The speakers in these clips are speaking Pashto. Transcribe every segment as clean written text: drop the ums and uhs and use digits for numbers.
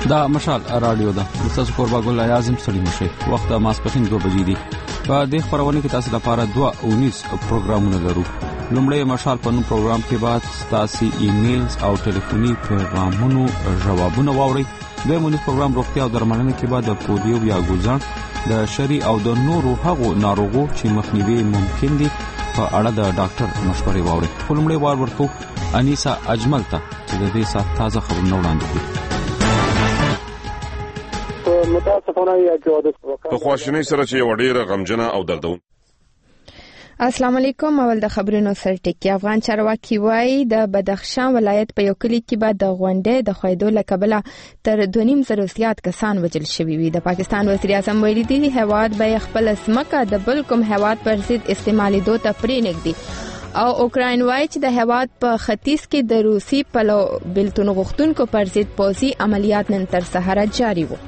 دا مشال رادیو ده تاسو قربا ګل اعظم ستړي مشه وخت ماسپخین 2 بجې دي په دې خبرونه کې تاسو لپاره 2:19 پروګرامونه لرو. لومړی مشال په نوم پروګرام کې بعد تاسو ایمیلز او ټلیفوني پیغامونو جوابونه واورئ. دویمونی پروګرام روغتیا او درملنه کې بعد د پولیو یا ګوزان د شری او د نورو هغو ناروغو چې مخنیوي ممکن دي په اړه د ډاکټر مشورې واورئ. لومړی وار ورکو انیسا اجمل ته چې د دې سات تازه خبرونه وړاندې کړي. په خواشینۍ سره چې وړيره غمجنه او دردون. السلام علیکم. اول د خبرونو سرټکی. افغان چارواکي وایي د بدخشان ولایت په یو کلی کې بعد د غونډې د خویدو لکبله تر 2.5 زیات کسان وژل شوي وي. د پاکستان وزیر اعظم ویلي دي هیواد به خپل سمکه د بل کوم هیواد پر ضد استعمالي دوه ته پرېنګدي او اوکراین وایي چې د هیواد په ختیځ کې د روسي پلو بلتون غوښتونکو پر ضد پوځي عملیات نن تر سهار جاري وو.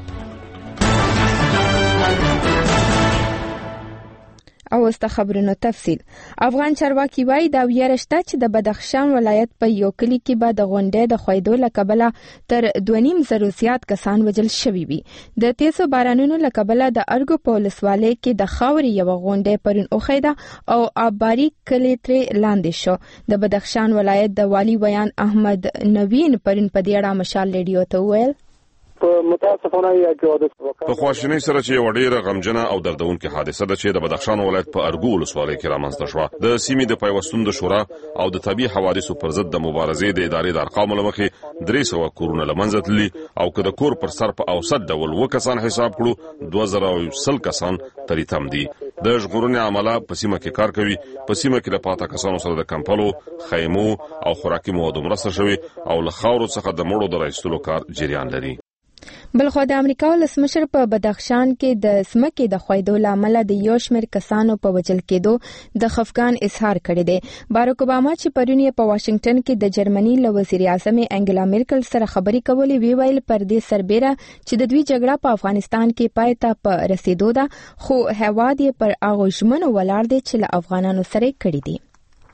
او است خبرونو تفصیل. افغان چارواکي وایي دا ویرشته چې د بدخشان ولایت په یو کلی کې به د غونډې د خویدو لکبله تر 2.5 زیات کسان وژل شوي وي. د تیزو بارانونو لکبله د ارګو په ولسوالۍ کې د خاورې یو غونډې پرون اوخیده او آباری کلی ترې لاندې شو. د بدخشان ولایت د والی ویان احمد نوین پرون په دې اړه مشال ریډیو ته ویل په خواشینۍ سره چې وړيره غمجنه او دردونکې حادثه ده چې د بدخشان ولایت په ارګو ولسوالۍ کې رامنځته شوه. د سیمې د پیوستون د شورا او د طبي حوادثو پر ضد د مبارزې د ادارې د ارقامو لمخې 300 کورونه لمنځه تللي او که د کور پر سر په اوسط ډول 2 کسان حساب کړو 2010 کسان ترې تم دي. د ژغورنې عمله په سیمه کې کار کوي. په سیمه کې د پاته کسانو سره د کمپلو، خیمو او خوراکي موادو مرسته شوي او له خاورو څخه د مړو د راایستلو کار جریان لري. بلخو د امریکا ولسمشر په بدخشان کې د سمکې د خویدو لامل د یو شمېر کسانو په وژل کېدو د خفګان اظهار کړی دی. باراک اوباما چې پرون په واشنگټن کې د جرمني له وزیر اعظم انګلا میرکل سره خبرې کولې ویل پر دې سربېره چې د دوی جګړه په افغانستان کې پای ته په رسیدو ده خو هیواد یې پر هغو ژمنو ولاړ دی چې له افغانانو سره کړي دي.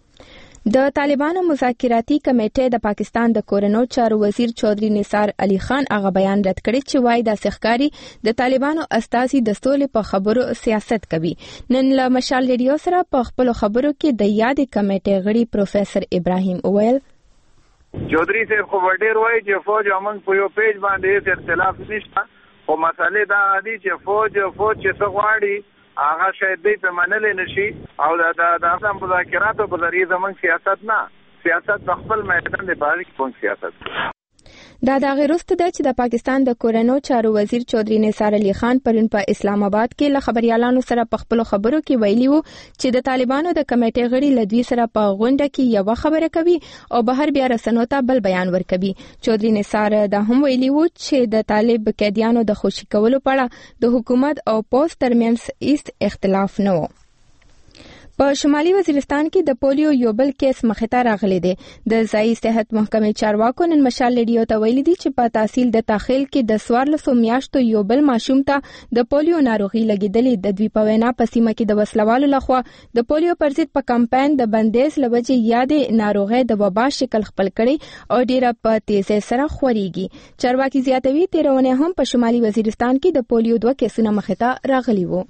د طالبانو مذاکراتي کمیټې د پاکستان د کورنو چارو وزیر چودري نثار علي خان هغه بیان رد کړی چې وايي د سخکاري د طالبانو استازي د سولې په خبرو سیاست کوي. نن له مشال ریډیو سره په خپل خبرو کې د یادې کمیټې غړي پروفیسور ابراهیم اویل چودري صاحب خو ډېر وایي چې فوج امنګ په یو پیج باندې اختلاف نشته خو مسالې دا دي چې فوج چې څه غواړي هغه شاید دې په منلې نشي او د مذاکراتو په ذریعه زموږ سیاست په خپل میدان د باندې کوم سیاست دا د غیرست ده چې د پاکستان د کورنو چارو وزیر چودري نثار علي خان پرون په اسلام آباد کې له خبريالانو سره په خپل خبرو کې ویلي وو چې د طالبانو د کمیټې غړي لدوی سره په غونډه کې یو خبره کوي او بهر بیا رسنیو ته بل بیان ورکوي. چودري نثار دا هم ویلي وو چې د طالب قیدیانو د خوشي کولو په اړه د حکومت او پوز ترمنځ هیڅ اختلاف نه و. په شمالي وزیرستان کې د پولیو یو بل کیس مخې ته راغلی دی. د ځایي صحت محکمې چارواکو نن مشال ریډیو ته ویلي دي چې په تحصیل د تاخیل کې د 1400 میاشتو یو بل ماشوم ته د پولیو ناروغي لګیدلې. د دوی په وینا په سیمه کې د وسلوالو لخوا د پولیو پر ضد په کمپاین د بندیز لوجې یادې ناروغي د وبا شکل خپل کړي او ډیره په تیزه سره خوريږي. چارواکي زیاتوي تیرونه هم په شمالي وزیرستان کې د پولیو 2 کیسونه مخې ته راغلي وو.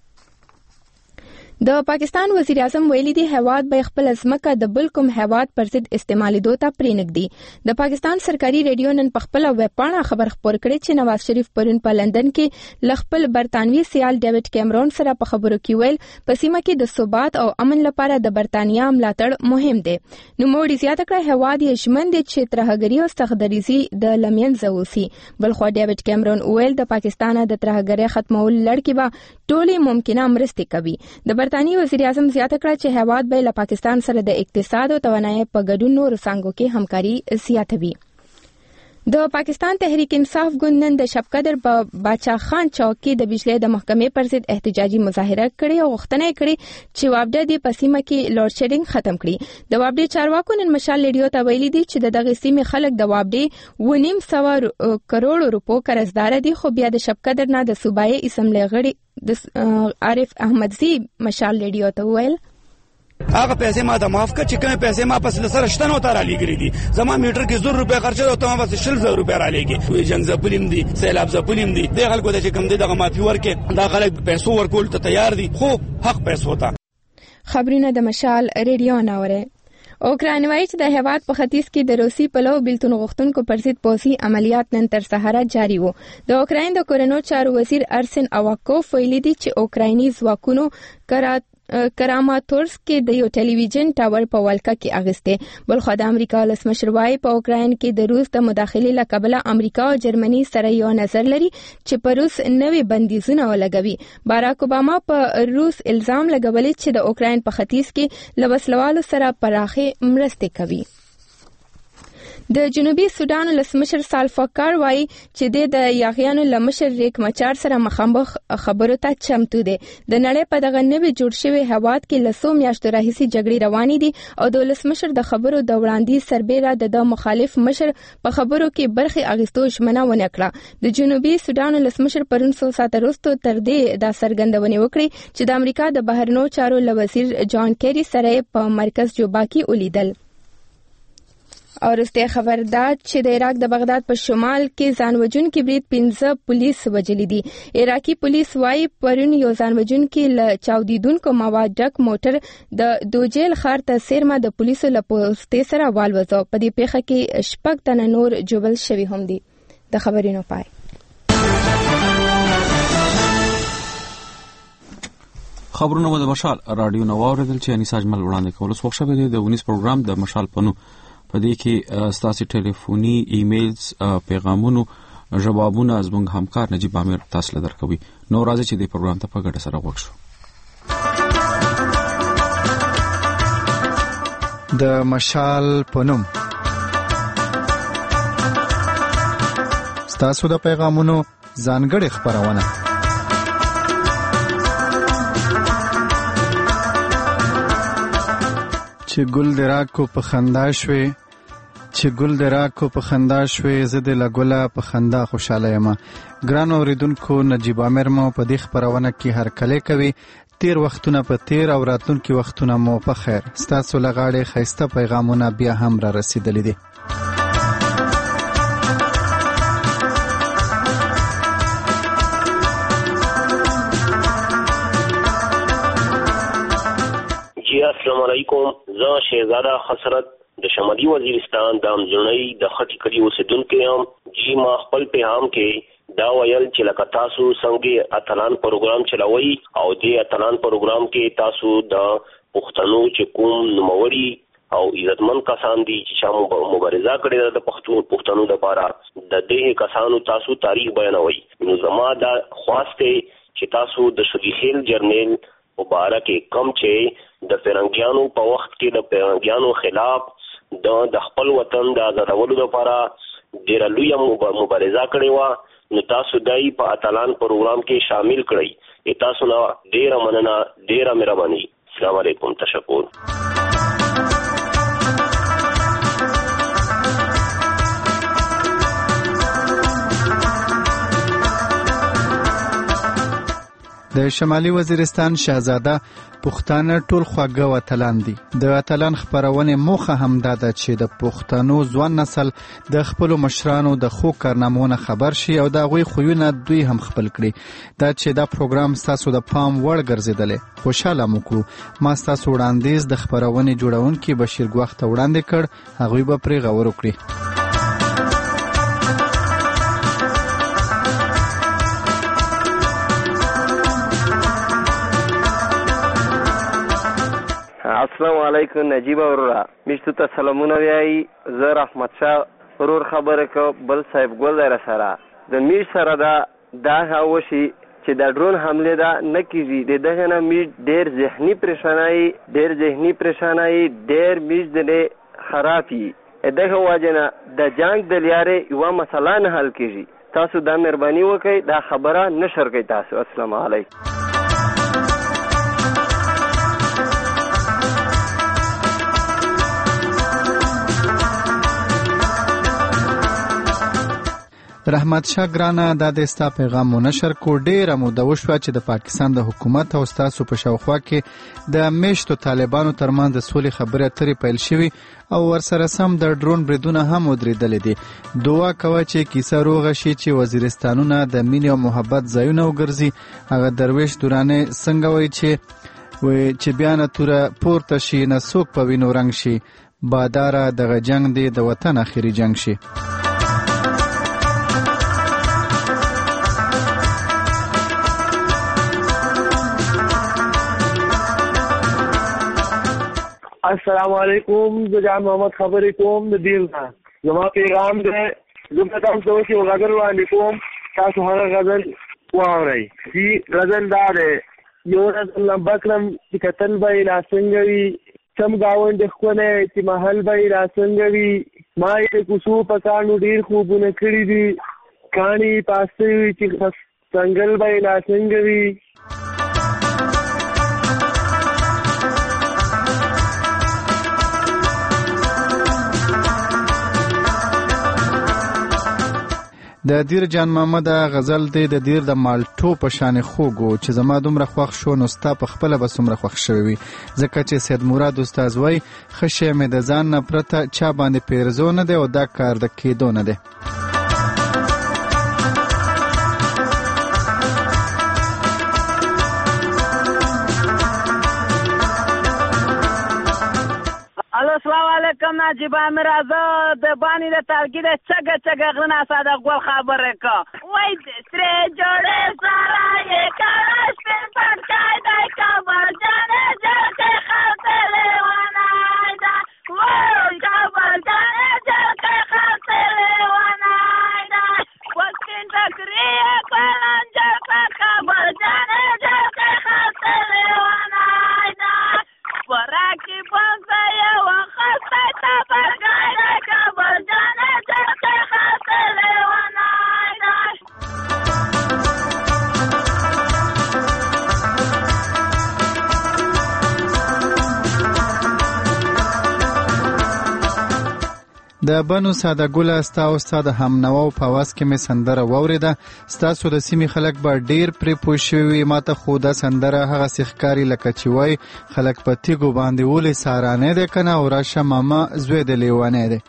د پاکستان وزیر اعظم ویلي دی هیواد به خپل ځمکه د بل کوم هیواد پر ضد استعمالي دوه ته پرېنګدي. د پاکستان سرکاري ریډیو نن په خپل ویب پاڼه خبر خپور کړی چې نواز شریف پرون په لندن کې لخپل برتانوي سیال ډیوډ کیمرون سره په خبرو کې ویل په سیمه کې د ثبات او امن لپاره د برتانیا ملاتړ مهم دی. نو موږ زیاته کړه هیواد یې شمن دي چې ترهګری او استخداریزي د لمنځه وسی. بل خو ډیوډ کیمرون ویل د پاکستان د ترهګری ختمول لړکی به ټولې ممکنه مرستې کوي. د برتانیي وزیر اعظم زیاته کړه چې هیواد به له پاکستان سره د اقتصاد او توانایي په ګډون نورو څانګو کې همکاري زیاتوي. د پاکستان تحریک انصاف ګوند نن د شپقدر په باچا خان چوک کې د بجلی د محکمې پر ضد احتجاجي مظاهره کړې او غوښتنه کړې چې وابډه د پسیمه کې لوډ شیډینګ ختم کړي. د وابډه چارواکو نن مشال ریډیو ته ویلي دي چې دغه سیمې خلک د وابډه 1.5 کروڑ روپو قرضدار دي خو بیا د شپقدر نه د صوبایي اسمبلی غړي د عارف احمدزي مشال ریډیو ته ویل هغه پیسې ما ته معاف کړ چې کومه پیسې ما پس لسره شتنو ته را لګري دي زما میټر کې 100 روپیا خرچ او ته ما پس 100 روپیا را لګي وي جنگ زپلیم دي سیلاب زپلیم دي د خلکو د چې کوم دغه مافي ورکه دا خلک پیسو ورکول ته تیار دي خو حق پیسو ته. خبرونه د مشال ریډیو ناوره. اوکراین وایي چې د هیواد په ختیځ کې د روسي پلو بیلتون غوښتونکو پر ضد پوځي عملیات نن تر سهاره جاري وو. د اوکراین د کورنو چارو وزیر ارسن اواکوف ویلي دی چې اوکرایني ځواکونو کراماتورسک کې د یو ټلویزیون ټاور په ولکه کې اغسته. بلخو د امریکا ولسمشر وايي په اوکراین کې د روس د مداخلې لکبله امریکا او جرمني سره یو نظر لري چې په روس نوې بندیزونه ولګوي. باراک اوباما په روس الزام لګولې چې د اوکراین په ختیځ کې له وسلوالو سره پراخه مرستې کوي. د جنوبي سودان ولسمشر سالفاکار وايي چې د یاغیانو لمشر ریک مچار سره مخامخ خبرو ته چمتو دي. د نړۍ په دغه نوي جوړ شوی هواد کې لسو میاشتو راهیسي جګړې روانې دي او د ولسمشر د خبرو د وړاندیز سربېره د مخالف مشر په خبرو کې برخه اغستو ژمنه ونه کړه. د جنوبي سودان ولسمشر پرون څو ساعته وروسته تر دې دا څرګندونه وکړه چې د امریکا د بهرنیو چارو وزیر جان کیری سره په مرکز جوبا کې ولیدل. اور استه خبر دا چې د عراق د بغداد په شمال کې ځانوژونکي برید 15 پولیس وجلي دي. عراقي پولیس وايي پرون یو ځانوژونکي له چاودیدونکو مواد ډک موټر د دوجیل ښار ته سیرما د پولیسو له پوستې سره والوځو. په دې پیښه کې 6 تنه نور جوړل شوي هم دي. د خبرونو پای. خبرونه د مشال رادیو نو اوریدل چې انیساج مل وړاندې کول څو شپه د 19 پروګرام د مشال پنو په دې کې ستاسو ټلیفوني ایمیلز پیغامونو جوابونه زموږ همکار نجیب عامر تاسو له درکوي. نو راځي چې د پروګرام ته په ګډه سره وښو. د مشال پنوم ستاسو د پیغامونو ځانګړي خبرونه چې ګل دراکو په خندا شوي زه د لګولا په خندا خوشاله یم. ګران اوریدونکو نجیب عامر مو په دې خبرونه کې هر کله کوي. تیر وختونه په تیر او راتلونکي وختونه مو په خیر. ستاسو لغاړې خیسته پیغامونه بیا هم را رسیدلې دي. السلام علیکم. زه شهزاده حسرت د شمالي وزیرستان د امځنۍ د خټي کلی اوسیدونکی یم. ما خپل پیغام کې دا ویل چې لکه تاسو څنګه اتلان پروګرام چلوي او دې اتلان پروګرام کې تاسو د پښتنو چې کوم نوموړي او عزتمن کسان دي چې مبارزه کړې ده د پښتنو لپاره د دې کسانو تاسو تاریخ بیانوي. نو زما دا خواسته چې تاسو د شریخیل جرنیل مبارک کم چې د فرنګیانو په وخت کې د فرنګیانو خلاف د خپل وطن د آزادولو لپاره ډېره لویه مبارزه کړې وه. نو تاسو دای په اتلان پروګرام کې شامل کړئ. تاسو نه ډېره مننه، ډېره مهرباني. السلام علیکم. تشکر. د شمالي وزیرستان شهزاده پښتانه ټول خواږه وطنان دي. د اتلان خبرونه موخه هم دا ده چې د پښتنو ځوان نسل د خپل مشرانو د خو کارنامونه خبر شي او دا غوي خوونه دوی هم خپل کړي. دا چې دا پروګرام تاسو د پام وړ ګرځیدل خوشاله مکو. ما تاسو وړاندیز د خبرونه جوړونکي بشیر ګوخت وړاندې کړ. هغه به پرې غور وکړي. السلام علیکم. نجیب اورا مشتو ته سلامونه وایي. زه رحمت شاه ورور خبره کو بل صاحب ګل در سره د میش سره دا هاوشي چې د ډرون حمله دا نه کیږي. دغه نه میش ډیر ذهني پریشانای ډیر میش د خرابي. دغه واجنه د جنگ د لیاره یو مسله نه حل کیږي. تاسو دا مهرباني وکړئ دا خبره نشر کړئ تاسو. السلام علیکم. رحمت شاه ګرانه دا د ستا پیغام نشر کو ډیره موده وشوه چې د پاکستان د حکومت او ستاسو په شاوخوا کې د میشتو طالبانو ترمنځ د سولې خبرې اترې پیل شوي او ورسره سم د ډرون بریدونه هم ودرېدلې دي. دعا کوه چې کیسه روغه شي چې وزیرستانونه د مینې او محبت ځایونه وګرځي. هغه درویش دورانې څنګه وایي چې بیا نه توره پورته شي نه څوک په وینو رنګ شي، باداره دغه جنگ دی د وطن اخري جنگ شي. السلام علیکم، زه جان محمد خبرې کوم د دیل نه. زما پیغام دی، زه به تاسو ته اوس یو غزل وړاندې کوم، تاسو هغه غزل واورئ. غزل دا دی: یو ورځ لمبه کړم چې کتل به یې لا څنګه وي، چم ګاونډ ښکلی چې محل به یې لا څنګه وي، ما یې د کوڅو په کاڼو ډېر خوبونه کړي دي، کاڼي یې پاسته وي چې څنګل به یې لا څنګه وي. د دیر جان محمد غزل دی د دیر د مالټو په شان خوږو چې زما دومره خوښ شو نو ستا په خپله به څومره خوښ شوی وي، ځکه چې سید مراد استاد وایي ښه شی مې د ځان نه پرته چا باندې پیرزو نه دی او دا کار د کېدو نه دی. السلام علیکم، ناجیب امیر آزاد د بانی د ترګي د چګه چګه غرنا ساده ګل خبره کا وای د سره جوړه سارا یې کاش په پټای دای کا ورجانه جلکه خاطره ونای دا وای کا ورجانه جلکه خاطره ونای دا وکین تکری پلان جلکه ورجانه جلکه خاطره ونای دا وراکی پنځه د بنو ساده ګله ستا او ستا د همنواو په اواز کې مې سندره واورېده. ستاسو د سیمې خلک به ډېر پرې پوه شوي وي. ما ته خو دا سندره هغسې ښکاري لکه چې وایي خلک په تیږو باندې ولې سارانی دی که نه، او راشه ماما زوی د لیونی دی.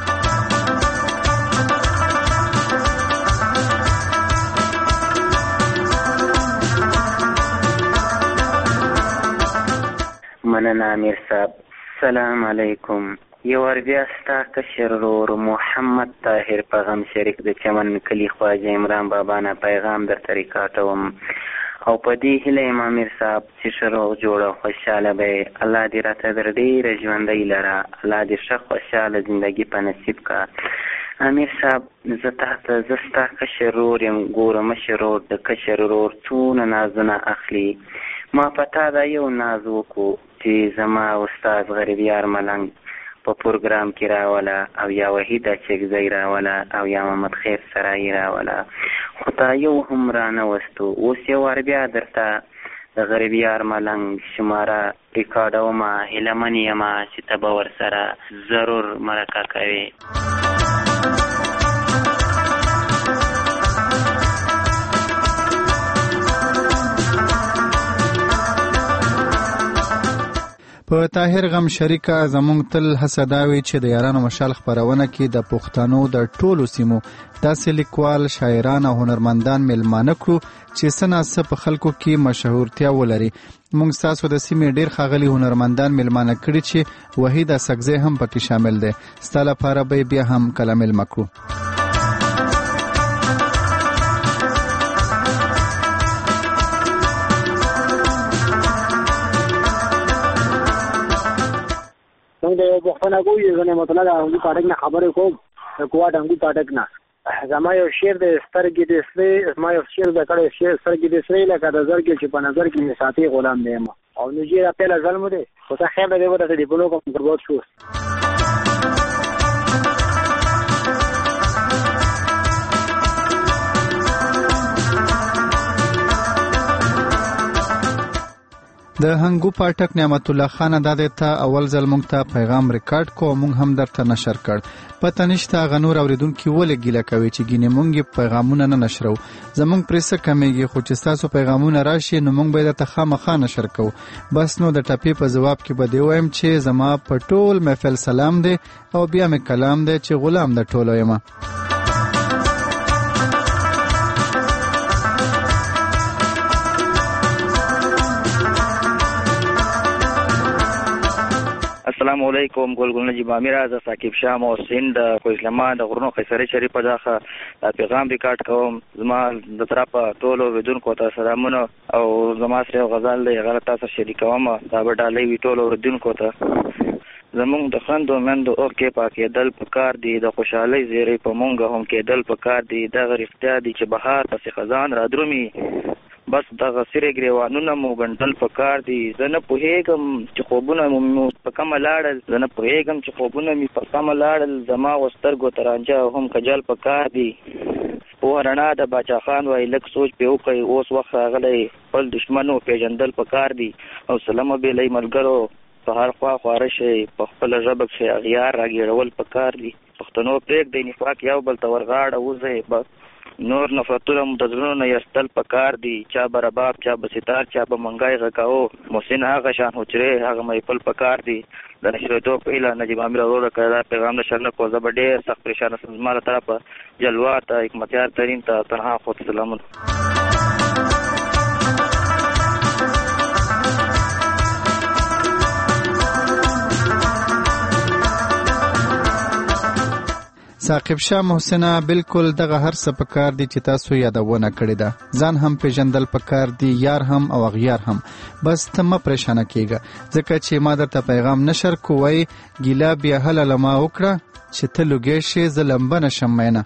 مننه امیر صاحب. سلام علیکم. یو ور بیا ستا کشر ورور محمد طاهر په غم شریک د چمن کلي خواجه عمران بابا نه پیغام درته ریکارډوم او په دې هیله یم امیر صاحب چې ښه روغ جوړه خوشحاله به یې. الله دې راته در ډېره ژوندۍ لره، الله دې ښه خوشحاله زندګي په نصیب کا. امیر صاحب زه ستا کشر ورور یم، ګوره مشر ورور د کشر ورور څونه نازونه اخلي. ما په تا دا یو ناز وکړو چې زما استاد غریبیار ملنګ په پروګرام کې راوله او یا وحیده چکزی راوله او یا محمد خیر سرایی راوله، خو تا یو هم رانه وستو. اوس یو ور بیا درته د غریبیار ملنګ شماره ریکارډومه، هیله من یمه چې ته به ورسره ضرور مرکه کوې. په طاهر غم شریکه زمونږ تل هڅه دا وي چې د یارانو مشال خپرونه کې د پښتنو د ټولو سیمو داسې لیکوال، شاعران او هنرمندان میلمانه کړو چې څه ناڅه په خلکو کې مشهورتیا ولري. موږ ستاسو د سیمې ډېر ښاغلي هنرمندان میلمانه کړي چې وحید اسکزی هم پکې شامل دی. ستا لپاره به بیا هم کله میلمه کړو. څنګه یو پوښتنه کوي زه نعمت الله د انګو پاټک نه خبرې کوم، د کوټ انګو پاټک نه. زما یو شعر د سترګې د سرې، زما یو شعر د کړه شعر سترګې د سرې لکه د زرګې چې په نظر کې مې ساتي غلام دی ما او نو جې را پیله ظلم دی خو څه خیر دی ورته دی بلو کوم برباد شو. د هنګو پاټک نعمت الله خان داده ته اول ځل مونږ ته پیغام ریکارډ کو مونږ هم درته نشر کړ. پته نشته غنور اوریدونکو ولې ګیله کوي چې ګینه مونږ پیغامونه نه نشرو. زمونږ پریسه کمیږي خو چې تاسو پیغامونه راشي نو مونږ به د تخامخا نشر کوو. بس نو د ټاپی په جواب کې به دی وایم چې زما په ټول محفل سلام دی او بیا مې کلام دی چې غلام د ټولو یم. السلام علیکم ګلګل نجیب امیر از ثاقب شاه محسن د کوئسلمان د غرونو قیصری شریف په ځخه پیغام ریکارډ کوم. زما د طرفه ټولو ودونکو ته سلامونه او زما سره غزل دی غلط تاسو شریکوم دا وډالې وی ټولو ودونکو ته. زمونږ د خندو مندو او کې پاکې دل پکار دی د خوشحالي زیری په مونږ هم کې دل پکار دی د غریفتیا دی چې بهار پس خزان را درومي بس دغه سره ګریوانونه مو ګندل پکار دي. زه نه پوهېږم چې خوبونه مو په کومه لاړل په کومه لاړل زما وسترګو ترانجه هم کجل پکار دي. په رڼا د باچا خان وای لک سوچ په وکي اوس وخت غلې خپل دشمنو پیژندل پکار دي او سلام به لې ملګرو په هر خوا خارشه په خپل ژبه کې اغیار راګیرول پکار دي. پښتنو پرېګ د نفاق یو بل تور غاړه وځي بس نور نفرتونه متزرونه یستل پکار دي. چا برباب چا بستار چا به منګای غکاو محسن هغه شان هوچره هغه مې پل پکار دي. د نشریدو پیله نجیب امیر اورو کړه پیغام نشر نه کو زبډه سخت پریشان سماله طرفه جلوات حکمتیار ترين ته تنها خو سلامونه. ثاقب شاه محسن بالکل دغه هر څه پکار دي چې تاسو یادونه کړی ده. ځان هم پیژندل پکار دي یار هم او غیار هم. بس ته مه پریشانه کیږه ځکه چې ما درته پیغام نشر کوی ګیلا بیا هله لما وکړه چې ته لوګې شې زه لمبه نشم مینه.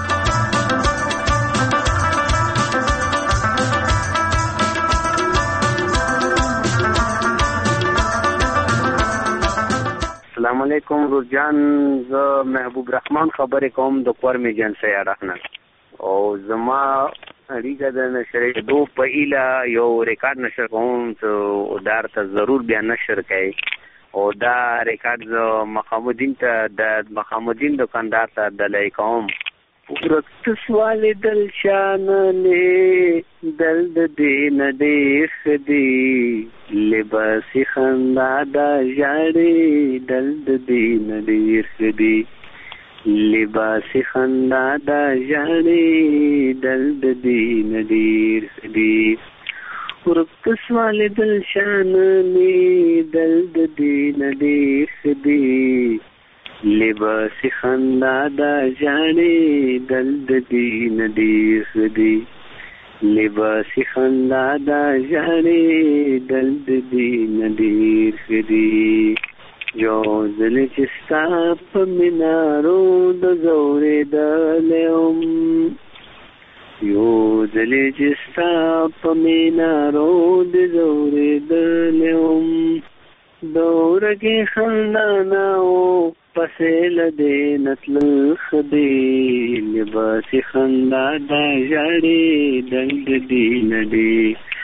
السلام علیکم روزجان زه محبوب رحمان خبرې کوم د کورمې جن سیاره نه او زما اړیکه د نشر دو په ایله یو ریکارډ نشر کوم ته دار ته ضرور بیا نشر کړي او دا ریکارډ مخامدین ته د مخامدین دکاندار ته دلای کوم. ورت سوال دل شان نه دل دین دې خدي لباس خندا دا جاړي دل دین دې خدي لباس خندا دا جاړي دل دین دې خدي ورت سوال دل شان نه دل دین دې خدي لباس خندا دا جانے دلد دین دیر خدی لباس خندا دا جانے دلد دین دیر خدی جو دل چستا پمنارو دا زور دلیم یو دل چستا پمنارو دا زور دلیم دورگی خنداناو پسیل دینت لخدی لباس خندا دا جاڑی دلد دین دی.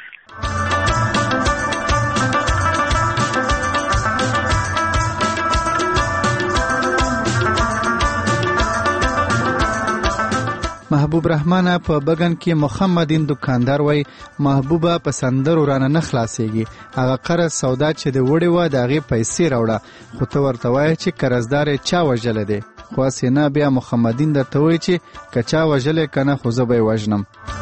محبوب رحمان په بغن کې محمدین دکاندار وای محبوبه په سندرو رانه نه خلاصيږي هغه قرض سودا چې د وړي و دغه پیسې راوړه خو ته ورته وای چې قرضدار چا وجل دی خو سینا بیا محمدین درته وای چې کچا وجل کنه خو زه به وجنم.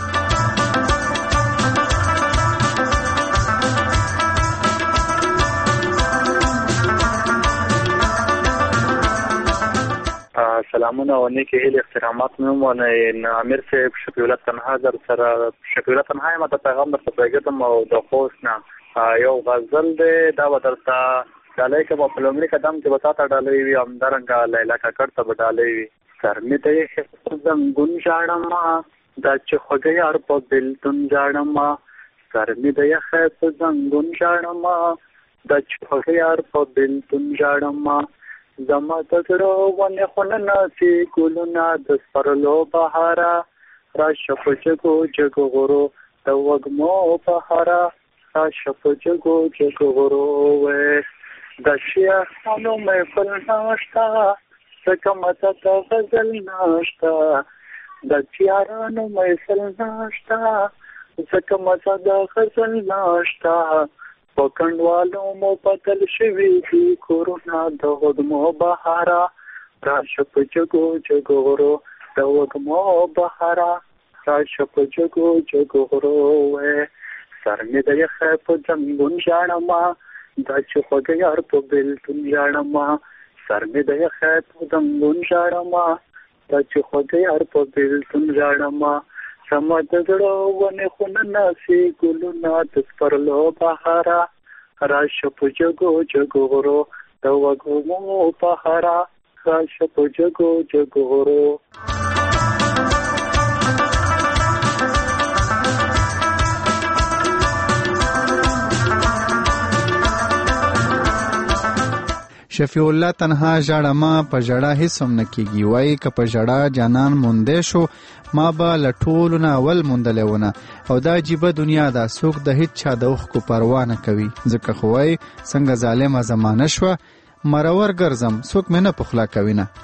سلامونه او نیکه هیله احترامات مې مونږه امیر صاحب شکیلات تنها در سره شکیلات تنها ما ته پیغام در پیغام او د خوښنا یو غزل دی دا ودرته دالای کې په پلومړي قدم کې وتا ډالې وي همدارنګه لیلا کاکړ ته ډالې وي سر می ته زنګون جاړم دا چې خوګي ار په دل تون جاړم سر می د یخ په زنګون جاړم دا چې خوګي ار په دل تون جاړم زما تکرو ونه خننا سی ګلونا د سپرلو بهارا را شپچ کو جګورو د وګمو بهارا راشه په جګو جګو غرو د شیعانو محفل ناشته ځکه مزه د غزل ناشته د چیارانو محفل ناشته ځکه مزه د غزل ناشته په کنډوالو مو بدل شوي دي کورونه د وږمو بهاره راشه په جګو جګو غرو د وږمو بهاره راشه په جګو جګو غرو سر مې د یخه په زنګون ژاړمه دا چې خوږه یار په بېلتون ژاړمه سر مې د یخه په زنګون ژاړمه دا چې خوږه یار په بېلتون ژاړمه سمه د زړه ونې خونه ناسي ګلونه د سپرلو بهاره راشه په جګو جګو غرو د وږمو بهاره راشه په جګو جګو غرو شفیع الله تنها ژړه ما په ژړا هیڅ هم نه کیږي وایي که په ژړا جانان موندی شو ما به له ټولو نه اول موندلی ونه او دا عجیبه دنیا ده څوک د هیڅ چا د اوښکو پروا نه کوي ځکه خو وایي څنګه ظالمه زمانه شوه مرور ګرځم څوک مې نه پخلا کوي نه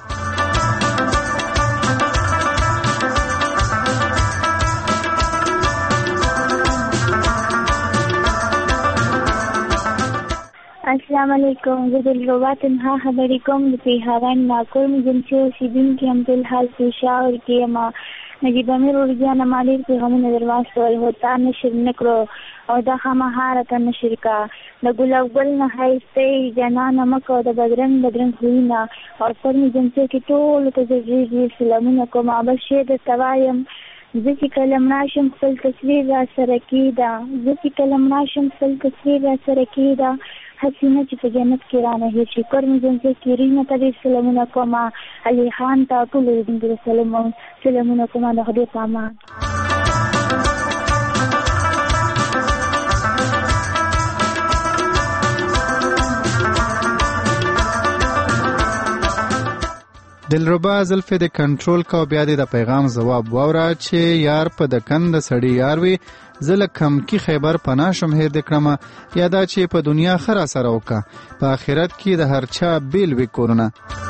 السلام علیکم زه دلربا تنها خبرې کوم د پیښور ناکور مې جنسي اوسېدونکې هم فلحال پېښور کې یم نجیب امیر ورجانه ما ډېر پیغامونه در واستول خو تا نشر نه کړو او دا خامخا راته نشر کا د ګلاب ګل نه ښایسته جانانه مه کوه د بدرنګ بدرنګ خویونه او پر مې جنسي کې ټولو ته زه ډېر ډېر سلامونه کوم او بس شعر درته وایم زه چې کله مړه شم خپل تصویر را سره کېږده زه چې کله مړه شم خپل تصویر را سره کېږده حسینه چې په جنت کې رانه هېر شي کور مې جنسي کې رینا ته ډېر سلامونه کوم علي خان ته ټولو اورېدونکو ته سلامونه کوم د خدای په امان دلربا زلفې د کنټرول کا بیا د پیغام جواب واوره چې یار په د کند سړی یار وي زله کم کی خیبر پناه شم هیر د کړمه یا دا چې په دنیا خرا سره وکا په آخرت کې د هر چا بیل وی کورونه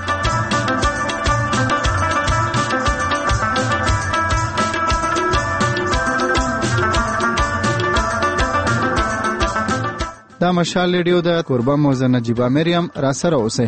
دا مشال ریډیو د قربان موزه نجیبه مریم را سره اوسه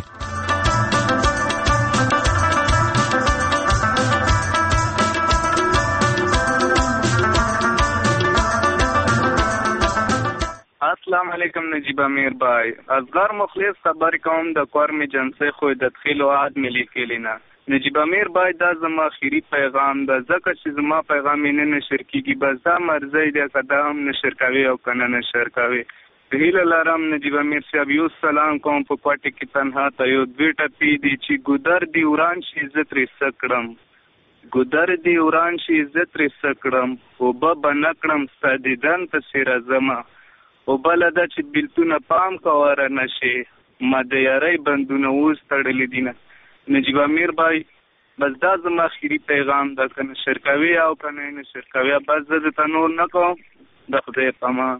السلام علیکم نجیب امیر بھائی اصغر مخلص خبر کوم د کورم جنسي خو د تخیل او عاد ملي کلینا نجیب امیر بھائی دا زما اخیری پیغام ده ځکه چې زما پیغام نه نشر کیږي بس دا مرزي د قدم نشر کوي او کنه نشر کوي هیله لرم نجیب امیر صاحب یو سلام کوم په پټ کې تنها ته یو دویټه پی دي چې ګودر دی وران شي عزت رسکړم ګودر دی وران شي عزت رسکړم او به نکړم ستدیدن ته سیر زما او بلدا چې بلتونه پام کواره نشي ما د یاري بندونه اوس تړلې دي نه نجیب امیر بھائی بس دا زما اخیری پیغام ده کنه شرکوي او کنه نه شرکوي بس زه ته نور نه کوم د خدای په امان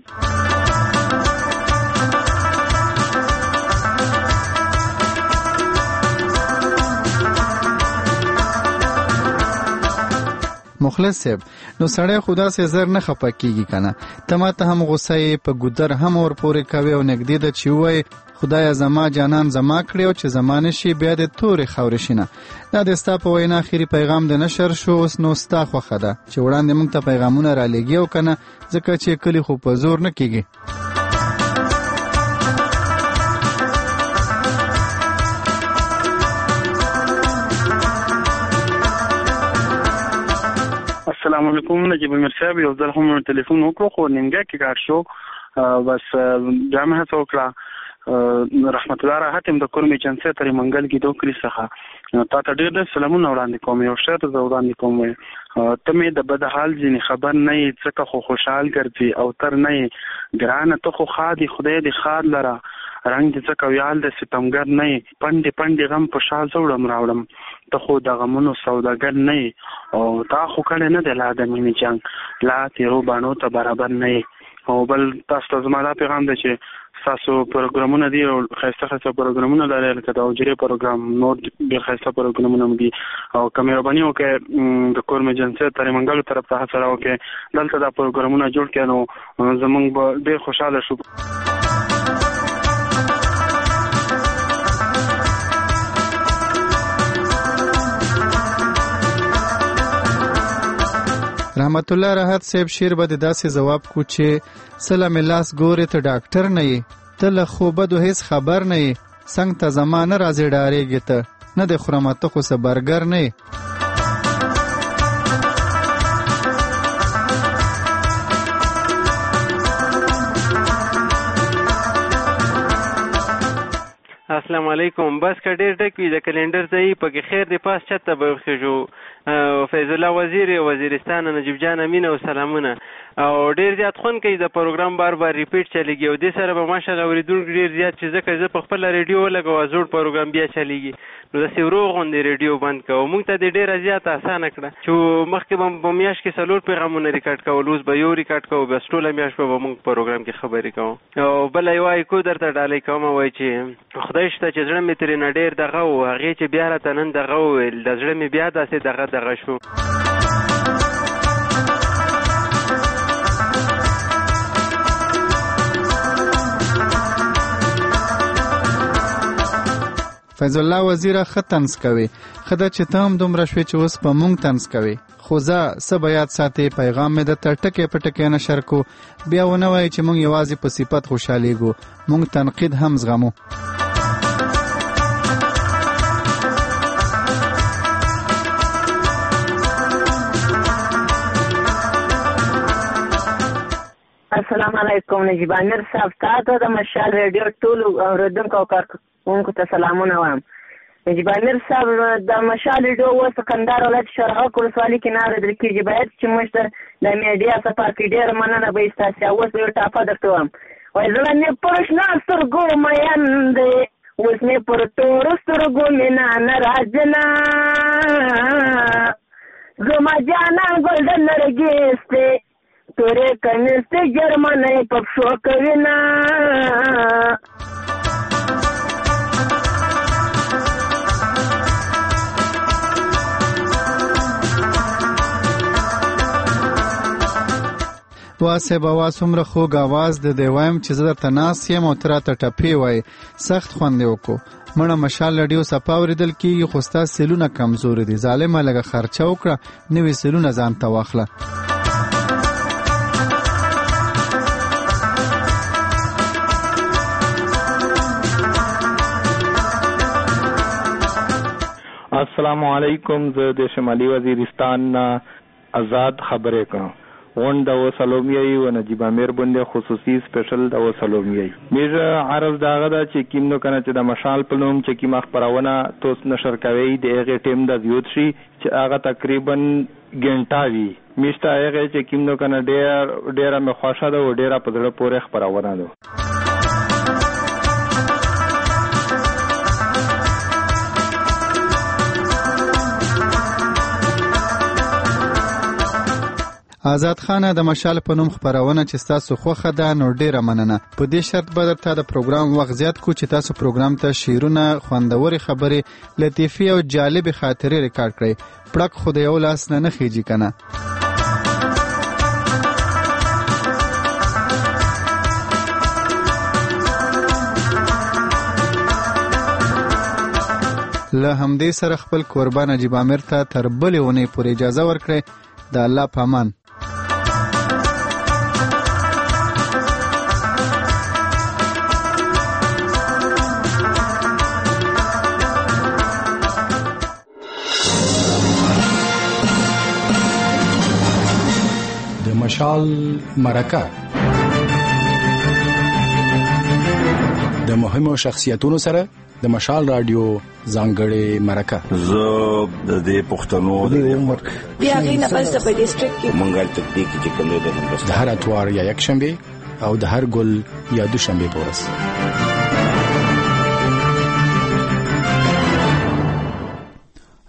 مخلص صاحب نو سړی خدا سي زر نه خپه کیږي کنه ته ماته هم غوسه په ګودر هم ور پورې کوي او نګدي د چې وای خدای زما جانان زما کړی او چې زمانه شي بیا د تورې خاورې شینه دا د ستا په وینا اخیری پیغام د نشر شو اوس نو ستا خوښه ده چې وړاندې موږ ته پیغامونه را لېږي او کنه ځکه چې کلی خو په زور نه کیږي السلام علیکم نجیب امیر صاحب یو ځل هم ټلیفون وکړو خو نیمګړی کې کار شو بس جامه هڅه وکړه رحمت الله راحت هم د کورمې جنسي ترې منګل کې دوکري څخه تا ته ډېر سلامونه وړاندې کوم یو شرط زه وړاندې کوم ته مې د بد حال ځینې خبر نه یې ځکه خو خوشحال ګرځي او تر نه یې ګرانه ته خو خادي خدای دې خاد لره رنګ دې ځکه ویال د ستمګر نه یې پنډې پنډې غم په شال زه راوړم ته خو د غمونو سوداګر نه یې او تا خو کړی نه دی لا د مینې جنګ لا تیرو باڼو ته برابر نه یې او بل تاسو ته زما دا پیغام دی چې تاسو پروګرامونه دي او خاصه پروګرامونه لري لکه د اوجري پروګرام نور ډېر خاصه پروګرامونه دي او کمرباني وکړه د کورم ایجنسي تر منګلو طرف ته سره وکړه دلته دا پروګرامونه جوړ کړو زمونږ به ډېر خوشاله شو. رحمت الله راحت صاحب شیر به داسې جواب کو چې سلام لاس ګورې ته ډاکټر نه یې ته له خوبه دو هیڅ خبر نه یې څنګ ته زمانه راځي ډارېږي ته نه د خرمته خو څه برګر نه یې. السلام علیکم. بس که ډېر ډک وي د کلندر ځای پکې خیر دی پاس چته به وخېږو. فیض الله وزیر وزیرستان نجیب جان امین او سلامونه او ډېر زیات خوند کوي د پروګرام بار بار ریپیټ چلیږي او دې سره به ماشاءالله اورېدونکي ډېر زیات چې ځکه زه په خپله ریډیو ولګوه زوړ پروګرام بیا چلیږي نو داسې ورو غوندې ریډیو بند کوو. موږ ته دې ډېره زیاته اسانه کړه چې مخکې به په میاشت کې 4 پیغامونه ریکارډ کول اوس به یو ریکارډ کوو بس ټوله میاشت به موږ پروګرام کې خبرې کوو. او بله یوه ایکو درته ډالۍ کوم وایي چې خدای شته چې زړه مې ترې نه ډېر دغه و هغې چې بیا راته نن دغه وویل د زړه مې بیا داسې دغه شو. فیض الله وزیره ښه طنز کوي خدا چې ته هم دومره شوې چې اوس په مونږ طنز کوي خو زه څه به یاد ساتې پیغام مې درته ټکې په ټکې نشر کو بیا ونه وایي چې مونږ یوازې په صفت خوشحالېږو مونږ تنقید هم زغمو. السلام علیکم نجیب امیر صاحب تاسو د مشال ریډیو ټول اوریدونکو او کارکونکو ته سلامونه وایم. نجیب امیر صاحب د مشال ریډیو اوس کندهار ولایت شرغه ولسوالۍ کې نه اورېدل کېږي باید چې موږ ته د میډیا څخه کې ډېره مننه به یې ستاسې. اوس یو ټاپه درته وایم وایي زړه مې پر شنه سترګو مین دی اوس مې پر تورو سترګو مینه نه راځنه زما جانان ګلډن نرګس دی تورې کمیستې جرمنۍ پښو کوي نه. واسه بوا څومره خوږ اواز د دی وایم چې زه درته ناست یم او ته راته ټپې وایې سخت خوند یې وکړو. مړه مشال ریډیو صفا اورېدل کېږي خو ستا سیلونه کمزوري دي ظالمه لږه خرچه وکړه نوې سیلونه ځان ته واخله. السلام علیکم. زه د شمالي وزیرستان آزاد خبرې کوم. اون د وسلومیای و نجیب امیر بنده خصوصي سپیشل د وسلومیای میره عرض داغه دا چې کیم نو کنه چې د مشال په نوم چې کیم خبرونه توس نشر کوي د هغه ټیم د زیات شي چې هغه تقریبا ګنټاوي میشته هغه چې کیم نو کنه ډېر مې خوښه ده او ډېر په زړه پورې خبرونه ده. آزاد خانه د مشال په نوم خبرونه چې تاسو خوښه ده نو ډیره مننه. په دې شرط به درته د پروګرام وخت زیات کو چې تاسو پروګرام ته شعرونه خوندوري خبرې لطیفي او جالب خاطرې ریکارډ کړئ پړک خو د یو لاس نه خېږي کنه. له همدې سره خپل قربان نجیب امیر ته تر بلې ونې پورې اجازه ورکړئ. د الله په امان. د مشال مرکه د مهمو شخصیتونو سره د مشال رادیو ځانګړې مرکه. زه د دې پښتنو د عمر بیا غینه بل څه په ډیسټریکټ کې منګل تکنیک چې کوم دی د هر اتوار یا یک شنبه او د هر ګل یا دوشنبه په ورځ.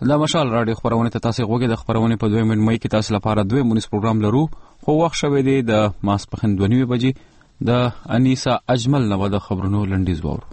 د مشال رادیو خبرونه ته تاسو غوږی د خبرونه په 2 مې کې تاسو لپاره 2 مونږ پروګرام لرو خو وخت شوه دی د ماسپخین 2:30 بجې د انیسا اجمل نو د خبرونو لنډیز وورو.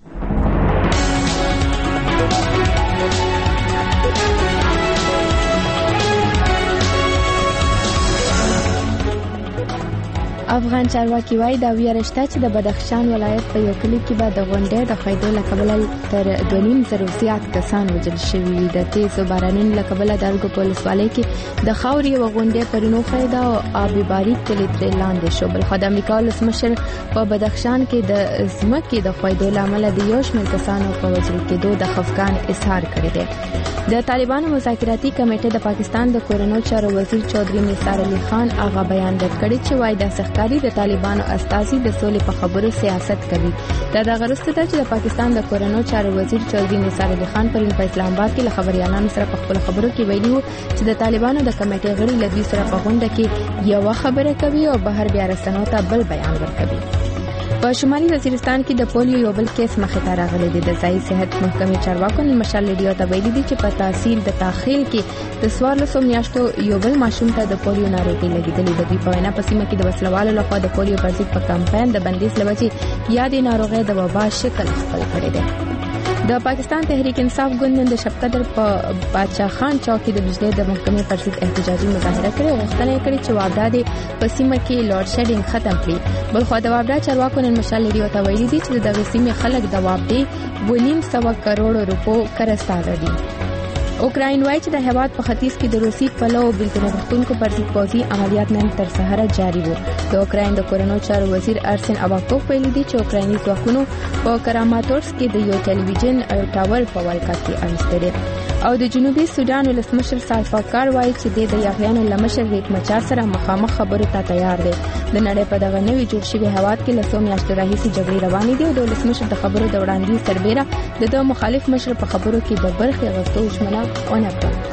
افغان چارواکي وایي دا ویرشته چې د بدخشان ولایت په یو کلی کې به د غونډې د خویدو له کبله تر 2.5 زیات کسان وژل شوي وي. د تیزو بارانونو له کبله د ارګو په ولسوالۍ کې د خاورې یوه غونډې پرونو خویده او آبي باریک کلی ترې لاندې شو. بلخوا د امریکا ولسمشر په بدخشان کې د ځمکې د خویدو له امله د یو شمېر کسانو په وژل کېدو د خفګان اظهار کړی دی. د طالبانو مذاکراتي کمیټې د پاکستان د کورنیو چارو وزیر چودھری نثار علي خان هغه بیان ورکړی چې وایي د سخکاري د طالبانو استازي د سولې په خبرو سیاست کوي. دا د غرسته ده چې د پاکستان د کورنیو چارو وزیر چودھری نثار علي خان پرون په اسلام آباد کې له خبريالانو سره په خپل خبرو کې ویلي وو چې د طالبانو د کمیټې غړي له دوی سره په غونډه کې یو خبره کوي او بهر بیا رسنیو ته بل بیان ورکوي. په شمالي وزیرستان کې د پولیو یو بل کیس مخې ته راغلی دی. د ځایي صحت محکمې چارواکو نن مشال ریډیو ته ویلي دي چې په تحصیل د تاخیل کې د 14 میاشتو یو بل ماشوم ته د پولیو ناروغي لګیدلې ده. دوی په وینا په سیمه کې د وسلوالو لخوا د پولیو پر ضد په کمپاین د بندیز لوجې یادې ناروغي د وبا شکل خپل کړی دی. د پاکستان تحریک انصاف ګوند نن د شپقدر په بادشاہ خان چوک کې د بجلی د محکمې پر ضد احتجاجي مظاهره کړې او غوښتنه یې کړې چې واوډا دې په سیمه کې لوډ شیډینګ ختم کړي. بلخوا د واوډا چارواکو نن مشال ریډیو ته ویلي دي چې دغه سیمې خلک د واوډې 2.5 کروڑ روپو قرضدار دي. اوکراین وایي چې د هیواد په ختیځ کې د روسي پلو بلتون غوښتونکو پر ضد پوځي عملیات نن تر سهار جاري وو. د اوکراین د کورنیو چارو وزیر ارسن اوکوف ویلي دي چې اوکرایني ځواکونو په کراماتورسک کې د یو ټلویزیون ټاور په ولکه کې اړستري او د جنوبي سودان ولسمشر سالفاکار وایي چې د یاغیانو لمشر ریک مچار سره مخامخ خبرو ته تیار دی. د نړۍ په دغه نوي جوړ شوي هیواد کې له 100 میاشتو راهیسې جګړې روانې دي او د ولسمشر د خبرو د وړاندیز سربېره د مخالف مشر په خبرو کې د برخې غوښتو ژمنه ونه کړه.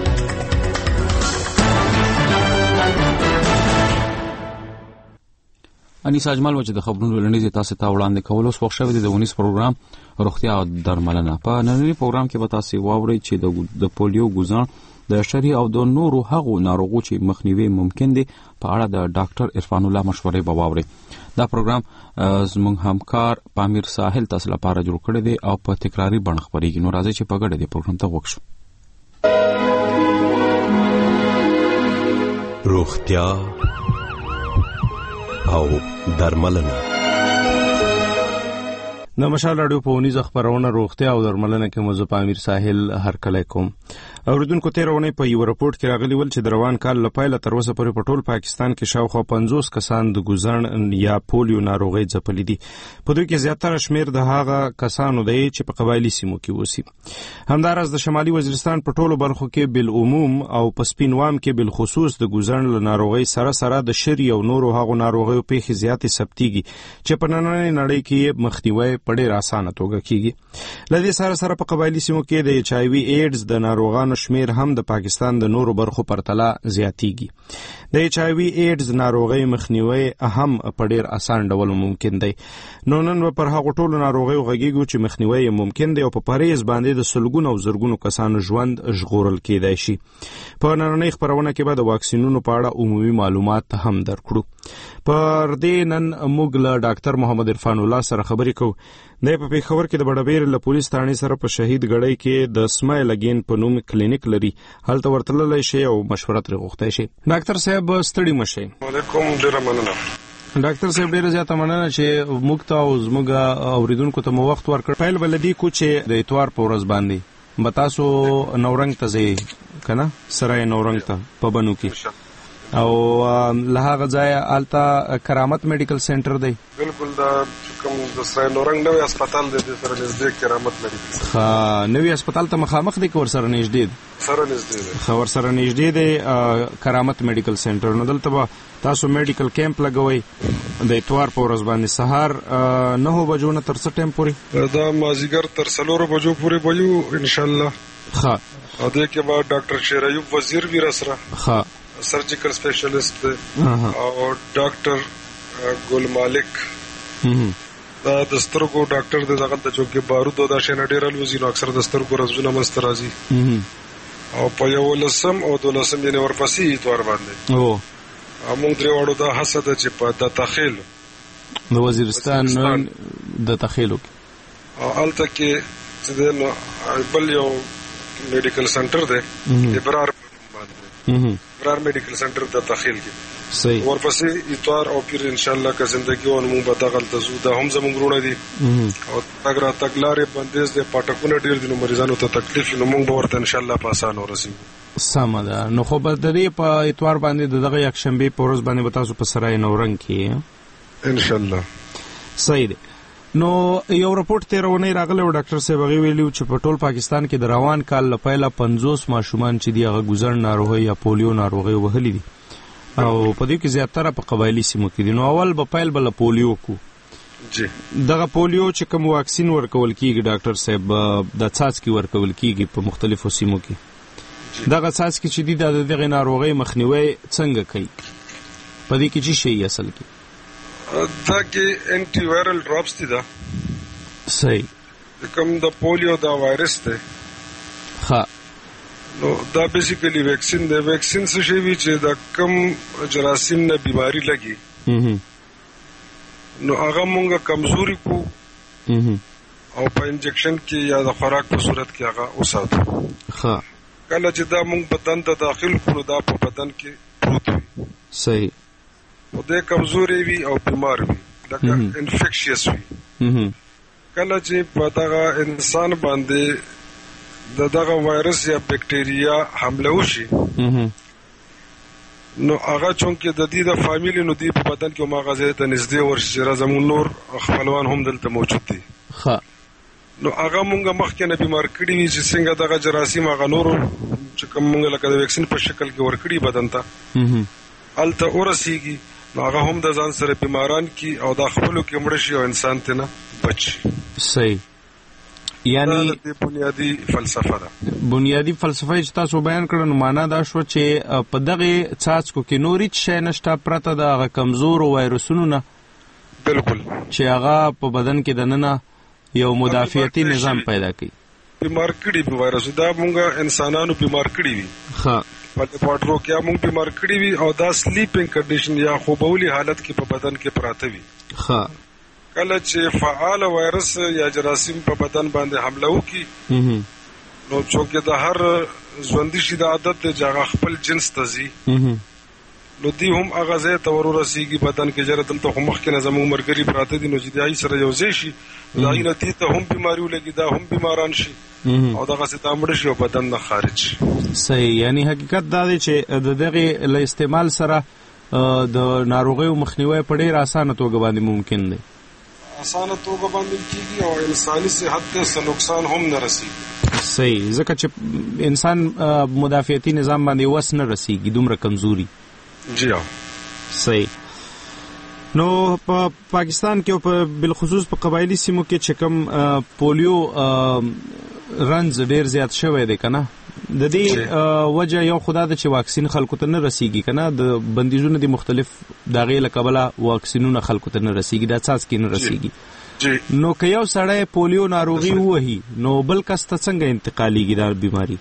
انیس اجمل وجه د خبرونو لنډیز تاسو ته وړاندې کول اوس وخت شوی د ونیس پروګرام روغتیا او درملنه. په نننی پروګرام کې به تاسو واورئ چې د پولیو ګزار د شری او د نورو هغو ناروغو چې مخنیوي ممکن دي په اړه د ډاکټر عرفان الله مشورې به واورئ. دا پروګرام زموږ همکار پامیر ساحل تاسو لپاره جوړ کړی دی او په تکراری بڼه خبرېږي. نو راځي چې په ګډه د پروګرام ته وښو. روغتیا او درملنه. د مشال رادیو په ونیز خبرونه روغتیا او درملنه کې موضوع پامیر ساحل هر کله کوم. اوریدونکو تیرونه په یو راپورټ کې راغلی ول چې د روان کال لپاره تر اوسه پورې په ټول پاکستان کې شاوخوا 50 کسان د ګوزن یا پولیو ناروغي ځپلې دي. په دوی کې زیاتره شمیر د هغه کسانو دی چې په قبایلی سیمو کې اوسي. همدارس د شمالي وزیرستان په ټولو برخو کې بل عموم او په سپینوام کې بل خصوص د ګوزن له ناروغي سره د شری او نورو هغو ناروغیو په خي زیاتې ثبتيږي چې په نننۍ نړۍ کې مخنیوي په ډېر اسانه توګه کیږي. لدې سره په قبایلی سیمو کې د HIV ایډز د ناروغانو شمیر هم د پاکستان د نورو برخو پرتله زیاتیږي. د HIV ایډز ناروغي مخنیوي هم په ډېر اسان ډول ممکن دی. نو نن پر هغه ټولو ناروغیو غږیږو چې مخنیوي ممکن دی او په پریز باندې د سلګونو او زرګونو کسانو ژوند ژغورل کېدای شي. په نننۍ خبرونه کې به د واکسینونو په اړه عمومي معلومات هم درکړو. پر دې نن موږ له ډاکټر محمد عرفان الله سره خبرې کوو. د په پیښور کې د بډابیر له پولیس ثانې سره په شهید غړی کې د اسماعیل اگین په نوم کلینیک لري. هلته ورتللی شي او مشوره ترې غوښتای شي. ډاکټر صاحب ستړي مشه. وعلیکم ډیر مننه. ډاکټر صاحب ډیر زیاته مننه چې موږ ته او زموږ اوریدونکو ته مو وخت ورکړ. پیل بلدي کو چې د اتوار په ورځ باندې بتاسو نورنګ ته ځي کنه سرای نورنګ ته په بنو کې او له هغه ځای آلته کرامت میډیکل سنټر دی. بالکل دا کوم د سرای نورنګ نوې هسپتال دی د سره نږدې کرامت میډیکل. ها نوې هسپتال ته مخامخ دی کور سره نږدې دی. سره نږدې دی. خبر سره نږدې دی کرامت میډیکل سنټر. نو دلته به تاسو میډیکل کیمپ لګوي د اتوار په ورځ باندې سهار 9 بجو نه تر څه ټیم پورې دا مازیګر تر 4 بجو پورې وایو ان شاء الله. ها او دې کې بعد ډاکټر شیر ایوب وزیر وی رسره ها سرجیکل سپیشلیست او ډاکټر ګل مالک دا د سترګو ډاکټر دغه د چوکي بارود او د شنه ډیرل وزینو اکثر د سترګو رزونه مسترازي او په 11 او 12 یې ورپسې اتوار باندې موږ درې واړو دا هڅه ده چې په د تخیل د وزیرستان د تخیلو او هلته کې چې نو بل یو میډیکل سنټر دی ابرار باندې ابرار میډیکل سنټر د تخیل کې صحیح ورپسې اتوار او پیر ان شاء الله که زندگی او موږ به دغه تزو د هم زموږ ورونه دي او اگر تګلارې بندیز د پټکونه ډیر دي نو مریضانو ته تکلیف نو موږ به ورته ان شاء الله په اسانه ورسېږو. سمه ده. نو خو به د دې په اتوار باندې دغه یک شنبه په ورځ باندې به تاسو په سرای نورنګ کې ان شاء الله. صحیح ده. نو یو رپورټ تیرونه راغلی و ډاکټر صاحب هغه ویلو چې په ټول پاکستان کې د روان کال لپاره 50 ماشومان چې دی هغه ګزر ناروغي یا پولیو ناروغي وهلي دي او په دې کې زیاتره په قبایلی سیمو کې دي. نو اول به پیل بل پولیو کو جی دغه پولیو چې کوم واکسین ورکول کیږي ډاکټر صاحب د څاڅکي ورکول کیږي په مختلفو سیمو کې دغه څاڅکي چې دي دغه ناروغي مخنیوي څنګه کوي په دې کې چې شي اصل کې دا کې انټي وایرل ډراپس دي دا صحیح کوم د پولیو دا وایرس دی ها نو دا بیسیکلی ویکسین دی. ویکسین څه شی وی چې دا کم جراثیم نه بیماری لګي نو هغه مونږه کمزوري کو او په انجکشن کې یا د خوراک په صورت کې هغه وساتو. ها کله چې دا مونږ بدن ته داخل کړو دا په بدن کې پروت وي صحیح او د کمزوري وي او بیمار وي لکه انفیکشیس وي. کله چې په دغه انسان باندې دغه وایرس یا بیکټیریا حمله وشي نو هغه چونکه د دې د فامیلی نو دی په بدن کې ماغازه ته نږدې ورشي چې زموږ نور خپلوان هم دلته موجود دي ها نو هغه مونږه مخکې نه بیمار کړي وي چې څنګه دغه جراثیم هغه نور چې کوم مونږ لکه د ویکسین په شکل کې ورکړي بدن ته الته ورسیږي نو هغه هم د ځان سره بیماران کی او د خپلو کې مړ شي او انسان ته نه بچي. صحیح. یعنی د بنیادی فلسفه ده. بنیادی فلسفه چې تاسو بیان کړل نو معنا دا شو چې په دغه څاڅکو کې نوري شی نشته پرته د هغه کمزور وایرسونو نه بالکل چې هغه په بدن کې دننه یو مدافعتي نظام پیدا کوي. بیمار کړي وایرس دا مونږه انسانانو بیمار کړي وي ها په پټرو کې موږ بیمار کړي وي او دا سلیپینګ کنډیشن یا خوبولي حالت کې په بدن کې پراته وي. ها کله چې فعال وایرس یا جراثیم په بدن باندې حمله وکړي نو چې د هر ژوندي شي د عادت ته جګه خپل جنس تزي نو دی هم هغه ځای ته ورسیږي بدن کې جره دلته هم مخکې نه زموږ مرګري پراته دي نو چې دای سره یو ځای شي دای نه تی ته هم بیماری ولګي دا هم بیماران شي او دغه ستامړ شي او بدن نه خارج شي. صحیح. یعنی حقیقت دا دی چې دغه له استعمال سره د ناروغیو مخنیوي په ډیر اسانه توګه باندې ممکن دی. اسانه توګه باندې کیږي او انساني صحت ته څه نقصان هم نه رسیږي. صحیح. ځکه چې انسان مدافعتي نظام باندې وس نه رسیږي دومره کمزوري. جی ها. صحیح. نو په پاکستان کې او په بالخصوص په قبایلی سیمو کې چې کوم پولیو رنز ډیر زیات شوی دی کنه د دې وجه یو خدا د چې واکسین خلکو ته نه رسیږي کنه د بندیزونو دي مختلف دغه لکبله واکسینونه خلکو ته نه رسیږي د اساس کې نه رسیږي. نو که یو سړی پولیو ناروغي وهي نو بل کس ته څنګه انتقالیږي دا بیماری؟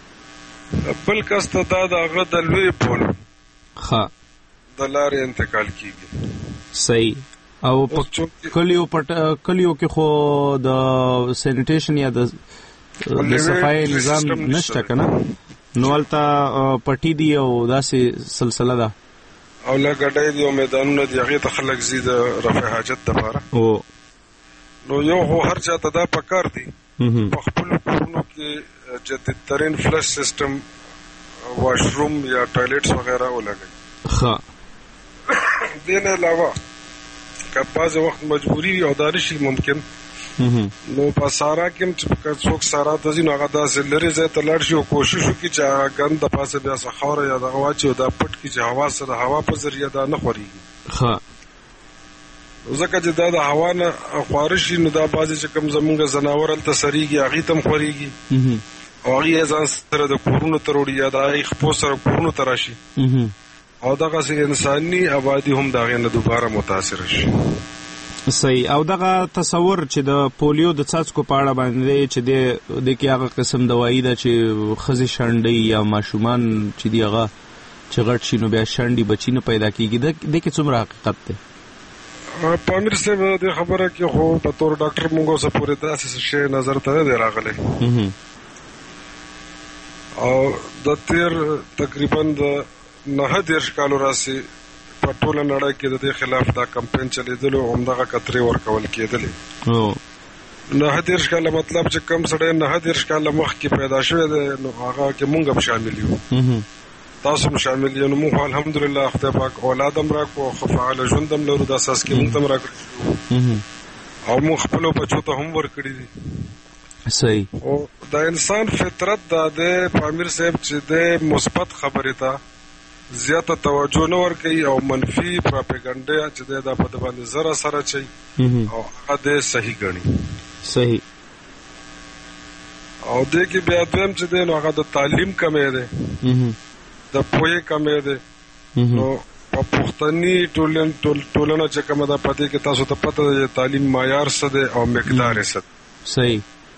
بل کس ته دا دغه د لوی پول ها د لارې انتقال کیږي. صحیح. او په کلیو کې خو د سینیټیشن یا د صفای نظام نشته کنه نو البته پټی دی او داسې سلسله ده او لګډای دی او میدانونه دی هغه ته خلک زید رفع حاجت لپاره او نو یو هر چا ته دا پکار دی په خپل کورونو کې جدید ترین فلش سیستم واشروم یا ټایلټس وغیرہ ولګي. ها دین علاوه که بعض وخت مجبوری وي او دارشي ممکن نو په سارا کې چې څوک سارا ته ځي نو هغه داسې لري ځای ته لاړ شي او کوشش وکړي چې هغه ګند د پاسه بیا څه خاوره یا دغه واچي او دا پټ کړي چې هوا سره هوا په ذریعه دا نه خورېږي. ها ځکه چې دا د هوا نه خواره شي نو دا بعضې چې کوم زمونږ ځناور هلته سریږي هغې ته هم خورېږي او هغې یې ځان سره د کورونو ته وړي یا د هغې خپو سره کورونو ته راشي او دغسې انساني آبادي هم د هغې نه دوباره متاثره شي. صحیح. او دغه تصور چې د پولیو د څاڅکو په اړه باندې چې د کې هغه قسم دوايي ده چې ښځې شنډي یا ماشومان چې دی هغه چې غټ شي نو بیا شنډي بچي نه پیدا کیږي، د کې څومره حقیقت دی؟ پامیر صاحب د خبره کې خو په تور ډاکټر موږ اوسه پورې داسې شی نظر ته نه دی راغلی، او د تیر تقریبا د 9 کالو راسي په ټوله نړۍ کې د دې خلاف دا کمپین چلیدلو، همدغه کترې ورکول کېدلې. 9 کاله مطلب چې کم سړی 9 کاله مخکې پیدا شوی دی نو هغه کې مونږ هم شامل یو، تاسو هم شامل یو. نو مونږ الحمدلله خدای پاک اولاد هم راکړو، فعال ژوند هم لرو، د اساس کې مونږ هم راکړو او مونږ خپلو بچو ته هم ورکړي دي. صحیح. او د انسان فطرت دا د پامیر صاحب چې د مثبت خبرې ته زیاته توجه نه ورکوي او منفي پراپګاندا چې دا په باندې زره سره چي او هغه د صحیح ګڼي. صحیح. او د کې بیا دویم چې دی نو هغه د تعلیم کمې ده، د پوهې کمې ده. نو په پښتني ټولنه چې کومه ده پدې کې تاسو ته پته ده تعلیم معیار څه ده او مقدار څه ده. صحیح.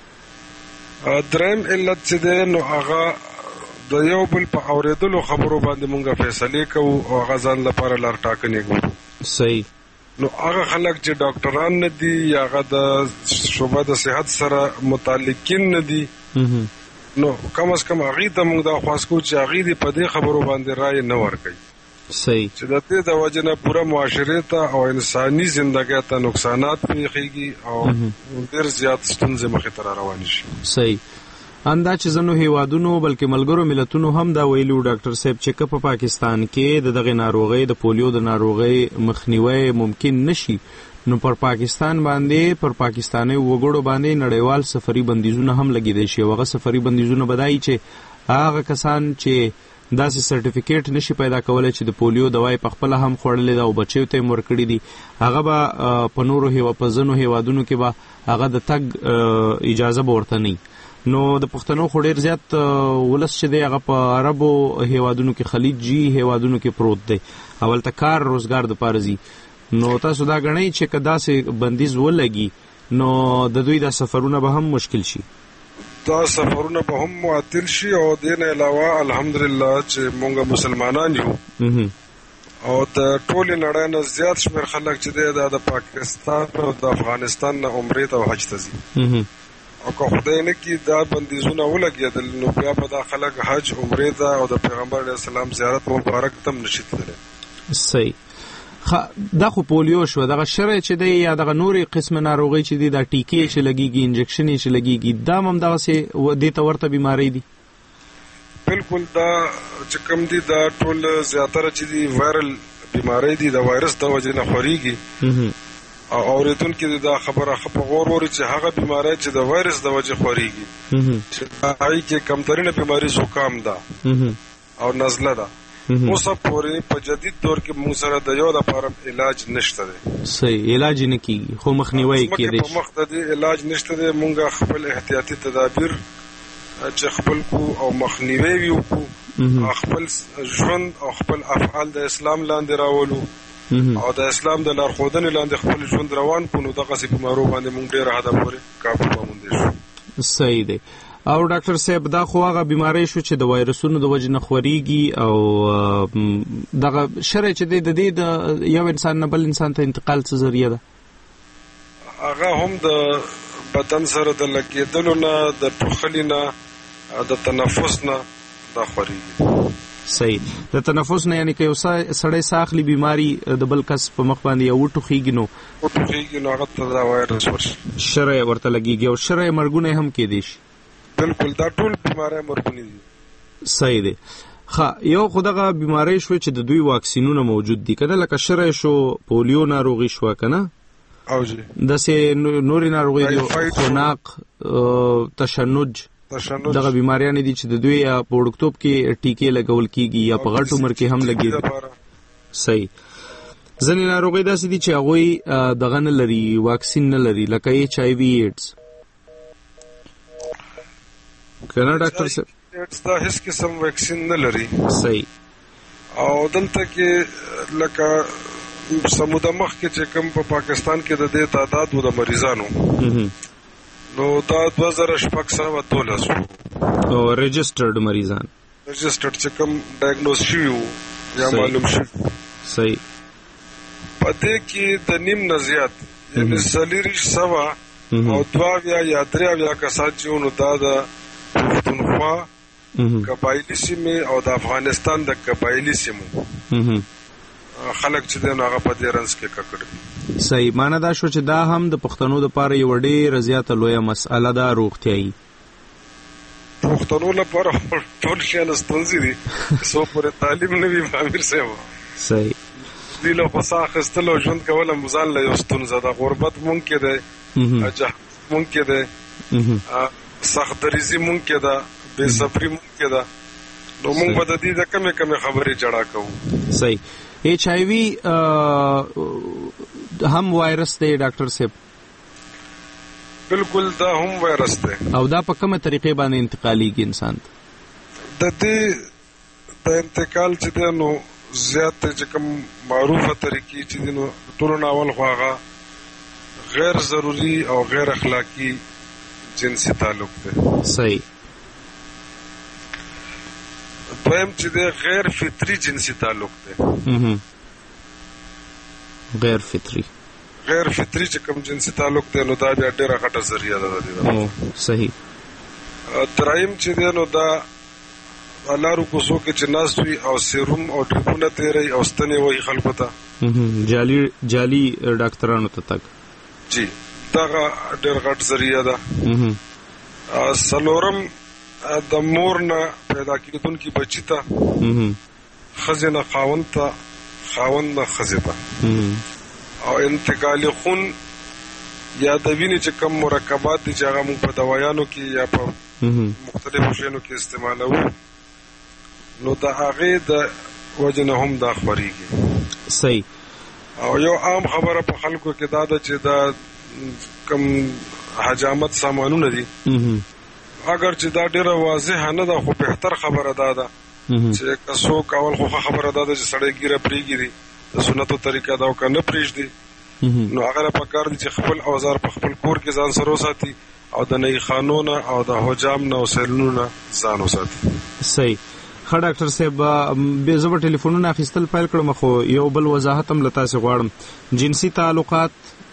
دریم علت چې دی نو هغه د یو بل په اوریدلو خبرو باندې مونږه فیصله کوو او هغه ځان لپاره لار ټاکنې کوو. صحیح. نو هغه خلک چې ډاکټران نه دي یا هغه د شعبه د صحت سره متعلقین نه دي نو کم از کم هغې ته مونږ دا خواست کوو چې هغې دې په دې خبرو باندې رایې نه ورکوي. صحیح. چې د دې د وجې نه پوره معاشرې ته او انساني زندګۍ ته نقصانات پېښېږي او ډېر زیات ستونزې مخې ته را روانې شي. صحیح. اندا چې ځنو هیوادونو بلکې ملګرو ملتونو هم دا ویلو ډاکټر صاحب چې په پاکستان کې دغه ناروغي د پولیو د ناروغي مخنیوي ممکن نشي نو پر پاکستان باندې پر پاکستاني وګړو باندې نړیوال سفري بندیزونه هم لګیدي شي. هغه سفري بندیزونه بدایي چې هغه کسان چې داسې سرټیفیکیټ نشي پیدا کولای چې د پولیو دوايي په خپل هم خوړلې ده او بچیو ته ورکړي دي، هغه به په نورو هیوادونو کې به هغه د تګ اجازه ورته نه. نو د پښتنو خو ډیر زیات ولس چې دی هغه په عربو هیوادونو کې خلیجي هیوادونو کې پروت دی، اول ته کار روزګار د پاره زی. نو تاسو دا غنئ چې کدا سه بندیز ولګي نو د دوی د سفرونه به هم مشکل شي. دا سفرونه به هم معطل شي او دین علاوه الحمدلله چې مونږ مسلمانان یو او د ټول نړۍ نه زیات شمیر خلک چې دی د پاکستان او د افغانستان نه عمرې ته حج ته ځي او که خدای نه کی دا بندیزونه ولګېدل نو بیا به دا خلک حج عمرې ته او د پیغمبر علیه السلام زیارت مبارک تم نشي تللی. صحیح. دا خو پولیو شو، دغه شرع چې دی یا دغه نورې قسم ناروغي چې دی دا ټیکې چې لګیږي انجکشن چې لګیږي دا هم دغسې دې ته ورته بیماری دي؟ بالکل. دا چې کوم دي دا ټول زیاتره چې دي وایرل بیماری دي، د وایرس د وجې نه خورېږي او اورېدونکي دا خبره ښه په غور ووري چې هغه بیماری چې د وایرس د وجې خورېږي چې هغې کې کمترینه بیماري زکام ده او نزله ده. اوسه پورې په جدید دور کې موږ سره د یو لپاره علاج نشته دی. صحیح. علاج نه کیږي خو مخنیوي کېدی شي. په مخ د دې علاج نشته دی. موږ خپل احتیاطي تدابیر چې خپل کو او مخنیوي وکړو، خپل ژوند او خپل افعال د اسلام لاندې راولو او د اسلام د لارښودنې لاندې خپل ژوند روان کړو نو دغسې بیمارو باندې موږ ډېر حده پورې کابو باندې شو. صحیح دی. او ډاکټر صاحب دا خو هغه بیماری شو چې د وایرسونو د وجې نه خورېږي او دغه شرع چې دی د دې د یو انسان نه بل انسان ته انتقال څه ذریعه ده؟ هغه هم د بدن سره د لګېدلو نه، د ټوخلي نه، د تنفس نه دا خورېږي. صحیح. د تنفس نه یعنی که یو سړی ساه اخلي بیماری د بل کس په مخ باندې یو وټوخېږي نو هغه ته دا وایرس ورشي، شرع ورته لګېږي او شرع مرګونه هم کېدی شي. بالکل. دا ټول بیماری مرګونې دي. صحیح دی. یو خو دغه بیماری شو چې د دوی واکسینونه موجود دي کنه، لکه شرع شو، پولیو ناروغي شو کنه، او جی داسې نورې ناروغي دي، خناق، تشنج، دغه بیماریان دي چې د دوی یا په وړکتوب کې ټیکې لګول کیږي یا په غټ عمر کې هم لګېږي. صحیح. ځینې ناروغي داسې دي چې هغوی دغه نه لري، واکسین نه لري، لکه HIV ایډز کنه ډاکټر صاحب؟ دا هیڅ قسم واکسین نه لري. صحیح. او دلته کې لکه سموده مخ کې چې کوم په پاکستان کې د دې تعداد د مریضانو نو دا 2612 او رجسټرډ مریضان چې کوم ډایګنوز شوي وو یا معلوم شوي صحیح په دې کې د نیم نه زیات یعنی 300 او 2 یا 3 کسان چې نو دا د پښتونخوا قبایلی سیمې او د افغانستان د قبایلی سیمو خلک چې د هغه په دې رنس کې ککړ صحیح معنی دا شو چې دا هم د پښتنو د پاره یو ډېر زیاته لویه مسأله ده روغتیایي پښتنو لپاره ټول شي ستونزې دي سو پر تعلیم نه وي امیر صاحب صحیح دی له خصا خستلو ژوند کول مزال له یو ستونزه ده غربت ممکن ده اجه ممکن ده سخت دریزي ممکن ده بے صبری ممکن ده نو موږ به د دې د کمې خبرې جړا کوو صحیح HIV هم وایرس دی ډاکټر صاحب بالکل دا هم وایرس دی او دا په کومه طریقې باندې انتقاليږي انسان د دې د انتقال چې دی نو زیات چې کوم معروفه طریقې چې دی نو ټول ناول خواغه غیر ضروری او غیر اخلاقی جنسي تعلق دی صحیح دویم چې دی غیر فطری جنسي تعلق دی غیر فطری چې کوم جنسي تعلق دی نو دا بیا ډیره غټه ذریعہ ده دی صحیح ترایم چې دی نو دا لارو کوڅو کې چې ناست وي او سیروم او ډریپونه تیری او ستنې وایي خلکو ته جعلي ډاکټرانو ته تک جی دغه ډیر غټ ذریعہ ده سلورم د مور نه پیدا کېدونکي بچی ته ښځې نه خاوند ته خاوند نه ښځې ته او انتقال خون یا د وینې چې کم مرکبات دي چې هغه موږ په دوايانو کې یا په مختلفو شیانو کې استعمالوو نو د هغې د وجې نه هم دا خپرېږي صحیح او یو عام خبره په خلکو کې دا ده چې دا کم حجامت سامانونه دي اگر چې دا ډیره واضحه نه ده خو بهتر خبره ده چې کسو کول خو خبره ده چې سړی ګیره پریږدي د سنتو طریقه دا او کنه پریږدي نو هغه په کار دي چې خپل اوزار په خپل کور کې ځان سره وساتي او د نه خانونه او د حجام نه او سیلونو ځان وساتي صحیح ښه ډاکټر صاحب به زه ټلیفونونه اخیستل پیل کړم خو یو بل وضاحت هم لته سي غواړم جنسي تعلقات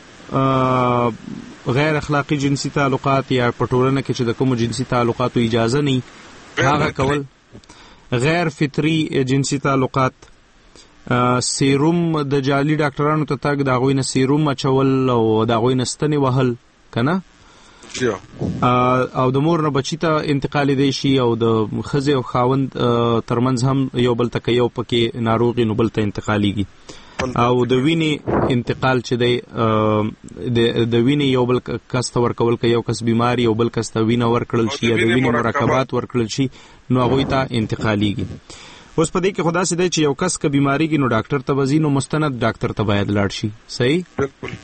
غیر اخلاقی جنسي تعلقات یا پټورنه کې چې د کوم جنسي تعلقاتو اجازه نه هغه کول غیر فطری جنسي تعلقات سیروم د جعلي ډاکټرانو ته تاګ دا غوینه سیروم اچول او دا غوینه ستنې وهل کنه او د مور نه بچی ته انتقال دی شي او د خزه او خاوند ترمنځ هم یو بل تک یو پکې ناروغي نو بل ته انتقاليږي او د وینې انتقال چې دی د وینې یو بل کس ته ورکول کې یو کس بیماری یو بل کس ته وینه ورکړل شي یا د وینې مرکبات ورکړل شي نو هغه ته انتقاليږي اوس په دې کې خدا سي دی چې یو کس ک بیماریږي نو ډاکټر ته وزي نو مستند ډاکټر ته باید لاړ شي صحیح بالکل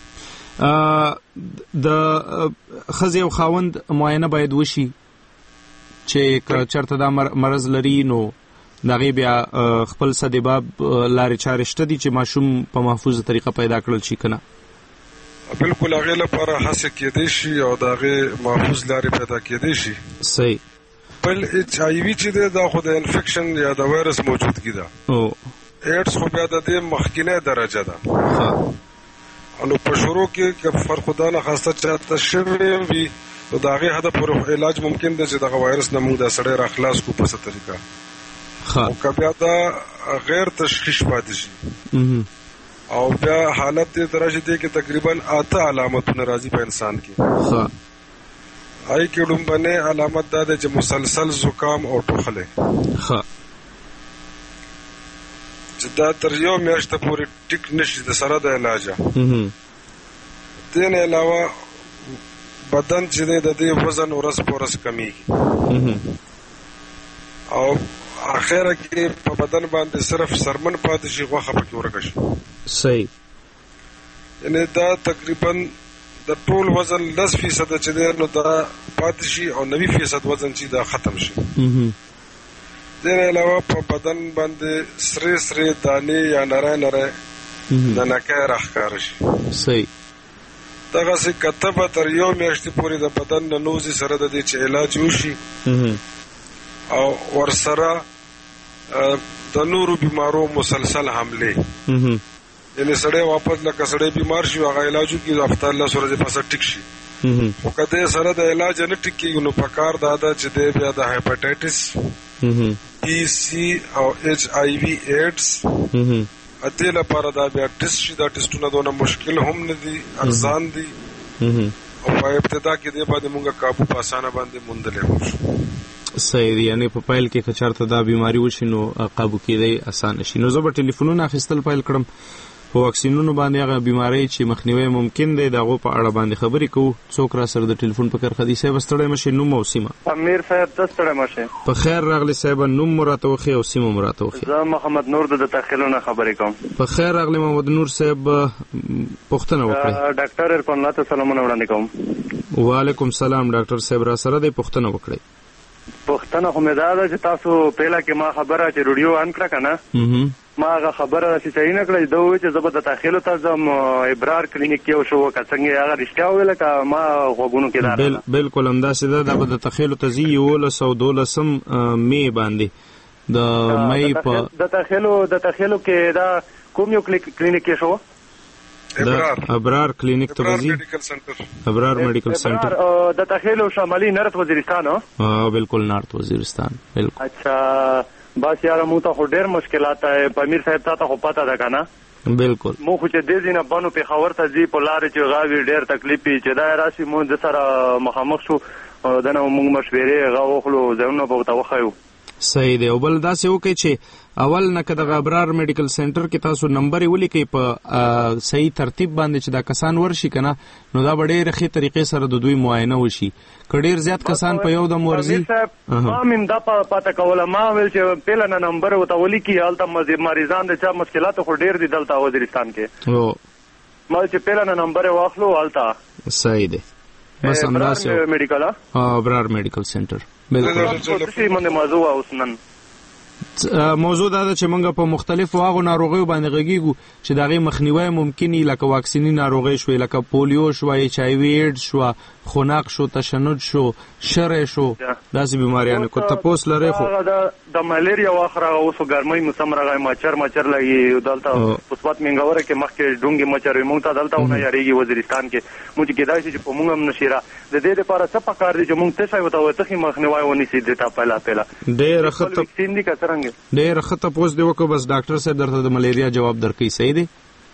د خزه او خاوند معاینه باید وشي چې چرته دا مرز لري نو دغه بیا خپل صدباب لارې چارې شته دي چې ماشوم په محفوظه طریقه پیدا کړل شي کنه بالکل هغه لپاره هڅه کېدې شي او دغه محفوظ لارې پیدا کېدې شي صحیح بل HIV چې دا خو د انفیکشن یا د وایرس موجودګي ده او ایډز خو بیا د دې مخکینه درجه ده نو په شروع کې فرخدانه خاصه چاته شوی وي نو دا غي هدف پر علاج ممکن دی چې دغه وایرس نه موږ د سړی را خلاص کو په څه طریقه او کبیا دا غیر تشخیص پاتې شي او بیا حالت دې درجه دی کې تقریبا 8 علامتونه راځي په انسان کې آی کې لومبنه علامت دا ده چې مسلسل زکام او ټوخله چې دا تر یو میاشت پورې ټیک نشي د سره د علاج دین علاوه بدن چې د دې وزن ورځ په ورځ کمیږي او اخره کې په بدن باندې صرف سرمن پاتې شي غوښه پکې ورکشي صحیح یعنی دا تقریبا د ټول وزن 10% چې نو دا پاتې شي او 90% وزن چې دا ختم شي دین علاوه په بدن باندې سره دانې یا نره د نکای راښکاره شي. صحیح. دغسې کتبه تر یو میاشتې پورې د بدن نه نوزي سره د دې چې علاج وشي او ورسره د نورو بیمارو مسلسل حملې، یعنې سړی واپس لکه سړی بیمار شي هغه علاج وکړي هفته 10 ورځې پسه ټیک شي. خو که دی سره د علاج نه ټیک کېږي نو پکار دا ده چې دی بیا د هیپاټایټس بي سی او HIV ایډز دې لپاره دا بیا ټیسټ شي. دا ټیسټونه دونه مشکل هم نه دي، ارزان دي او په ابتدا کې دې باندې موږ قابو په اسانه باندې موندلی هم شو. صحیح دی، یعنې په پیل کې که چېرته دا بیماري وشي نو قابو کېدی اسانه شي. نو زه به ټلیفونونه اخیستل پیل کړم په واکسینونو باندې، هغه بیمارۍ چې مخنیوی ممکن دی د هغو په اړه باندې خبرې کوو. څوک را سره د ټلیفون په کرښه دي؟ صاحب ستړی مه شئ، نوم او سیمه. امیر صاحب ته ستړی مه شئ. په خیر راغلی صاحب، نوم مو راته وښیئ او سیمه مو راته وښیئ. زه محمد نور د تخیلونه خبرې کوم. په خیر راغلی محمد نور صاحب، پوښتنه وکړئ. ډاکټر عرفان الله ته سلامونه وړاندې کوم. وعلیکم سلام ډاکټر صاحب، را سره دی، پوښتنه وکړئ. پوښتنه خو مې دا ده چې تاسو پیله کې ما خبره چې روډیو آن کړه که نه، ما هغه خبره چې صحیح نه کړه، ده وویل چې زه به د تاخیلو ته ځم ابرار کلینیک کې یو شو که څنګه هغه رښتیا وویله که ما غوږونو کې دا بالکل همداسې ده. دا به د تاخیلو ته ځي 1112 مې باندې د مې په د تاخیلو کې دا کوم یو کلینیک کې شو؟ ابرار کلینیک ته وځي، ابرار میډیکل سنټر د تاخیلو شمالي نارت وزیرستان. بالکل نارت وزیرستان. بالکل. اچھا بس یاره مو ته خو ډېر مشکلات دی. امیر صاحب تا ته خو پته ده که نه؟ بالکل. مو خو چې دې ځای نه بنو پېښور ته ځي په لارې چې غاوي ډېر تکلیف وي چې دا راشي مو د سره مخامخ شو دنه مونږ مشورې هغه وخلو ځایونه به ورته وښیو. صحیح دی. او بل داسې وکړئ چې اول نه که دغه ابرار میډیکل سنټر کې تاسو نمبر یې ولیکئ په صحیح ترتیب باندې چې دا کسان ورشي که نه نو دا به ډېرې ښې طریقې سره د دوی معاینه وشي. که ډېر زیات کسان په یو دم ورځي، ما مې دا پاته کوله، ما ویل چې پیله نه نمبر ورته ولیکي، هلته مریضان د چا مشکلات خو ډېر دي دلته وزیرستان کې، ما چې پیله نه نمبر یې واخلو هلته. صحیح دی. بس همداسې میډیکل ابرار میډیکل سنټر. بالکل. موضوع اوس نن موضوع دا ده چې موږ په مختلفو هغو ناروغیو باندې غږیږو چې د هغې مخنیوی ممکن وي، لکه واکسیني ناروغۍ شوې، لکه پولیو شوه، HIV ایډز شوه، خنق شو، تشنج شو، شرع شو، داسې بیماریانې کو تپوس لرئ. خو د ملیریا واخ راغه اوس ګرمۍ موسم راغی، مچر لګي دلته مثبت منګوره کې مخکې ډونګې مچر وي، موږ ته دلته ونه یارېږي وزیرستان کې، موږ کېدای شي چې په موږ هم نشي را. د دې دپاره څه پکار دي چې موږ څه شی ورته وتخي مخنیوی ونیسي دې ته پیله ډېره ښه وکسین دي که څرنګه ډېره ښه تپوس دې وکړو. بس ډاکټر صاحب درته د ملیریا جواب درکوي. صحیح دی.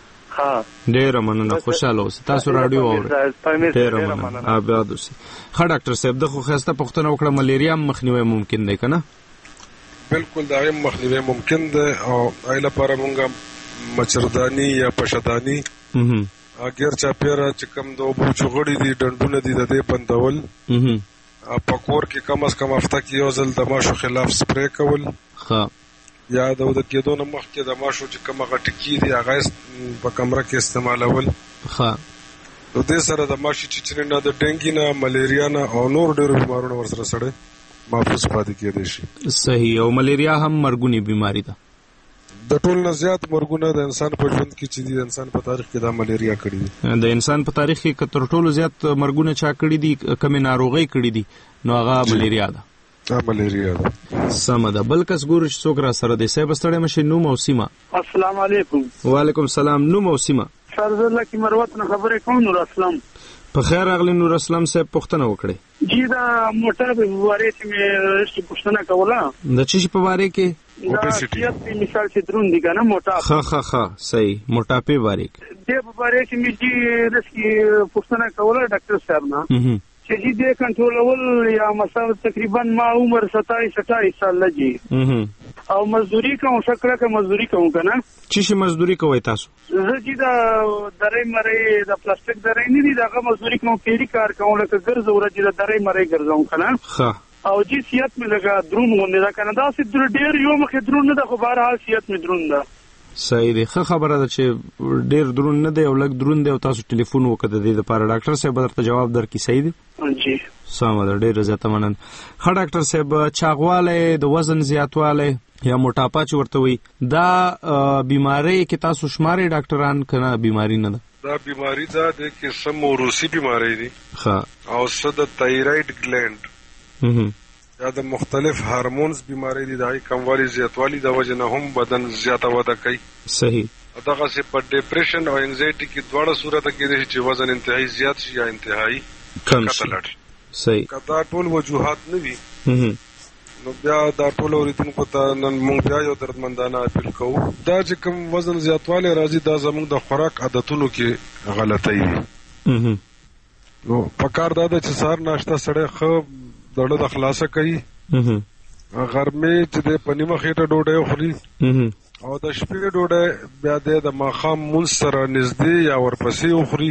ډېره مننه، خوشحاله اوسئ. تاسو راډیو اورئ. ډېره مننه، آباد اوسئ. ښه ډاکټر صاحب، ده خو ښایسته پوښتنه وکړه، ملیریا هم مخنیوی ممکن دی که نه؟ بالکل د هغې مخنیوی ممکن دی او هغې لپاره مونږ مچرداني یا پشداني غیر چاپېره چې کوم د اوبو چغړي دي، ډنډونه دي، د دې بندول، په کور کې کم از کم هفته کې یو ځل د ماشو خلاف سپری کول، یا د وده کېدو نه مخکې د ماشو چې کوم هغه ټکي دي هغه په کمره کې استعمالول. نو دې سره د ماشي چیچنې نه، د ډینګي نه، ملیریا نه او نور ډېرو بیمارونو ورسره سړی محفوظ پاتې کېدی شي. صحیح. او ملیریا هم مرګونې بیماري ده. د ټول نه زیات مرګونه د انسان په ژوند کې چې دي، د انسان په تاریخ کې دا ملیریا کړي دي. د انسان په تاریخ کې که تر ټولو زیات مرګونه چا کړي دي، کمې ناروغۍ کړي دي، نو هغه ملیریا ده. ملیریا ده. سمه ده. بل کس ګورو چې څوک را سره دی. صاحب ستړی مه شئ، نوم او سیمه. السلام علیکم. وعلیکم السلام. نوم او سیمه. سر زه لکي مروت نه خبرې کوم. نور اسلام. په خیر راغلی نور اسلام صاحب، پوښتنه وکړئ. جی دا موټر په باره کې مې پوښتنه کوله. د څه شي په باره کې؟ دا سیاست مثال چې دروند دي کنه موټا. ښه صحیح. موټاپې باره کې دې په باره کې مې چې رسکی پوښتنه کوله ډاکټر صاحب نه چې دې کنټرولول یا مثلا تقریبا ما عمر 27 سال لګي او مزدوري کوم شکل کې مزدوري کوم کنه. چې شي مزدوري کوي تاسو؟ زه چې دا درې مړې د پلاستیک درې نه دي دغه مزدوري کوم پیری کار کوم لکه ګرځو ورځي د درې مړې ګرځوم کنه. او جی سیات مې لګا درون غونډه دا کنه، دا سې ډېر یو مخې درون نه ده، خو بهر حال سیات مې درون ده. صحیح دی. ښه خبره ده چې ډېر درون نه دی او لږ درون دی او تاسو ټلیفون وکړه د دې لپاره. ډاکټر صاحب درته جواب درکړي. صحیح دی. جی سم ده، ډېر زیات مننه. ښه ډاکټر صاحب، چاغواله د وزن زیاتواله یا موټاپا چې ورته وي، دا بیماری کې تاسو شماري ډاکټران کنه بیماری نه ده؟ دا بیماری ده د قسم موروثي بیماری دي. ها، او څه د تایرايډ ګلند یا د مختلف هارمونز بیماری دي. دای کموالی زیاتوالی د وجه نه هم بدن زیاته وده کوي. صحیح. دغه سه په ډیپریشن او انزایټي کې دواړه صورت کې دي چې وزن انتهایی زیات شي یا انتهایی کم شي. صحیح. کدا ټول وجوهات نه وي نو بیا دا ټول اوریدونکو ته نن موږ بیا یو دردمندانه اپیل کوو. دا چې کوم وزن زیاتوالی راځي دا زموږ د خوراک عادتونو کې غلطۍ دي. نو پکار دا چې سهار ناشته سړی ښه دړه د خلاصه کوي، غرمې چې د پنیمه خېټه ډوډۍ خوري او د شپې ډوډۍ بیا د ماښام مونځ سره نږدې یا ورپسې وخوري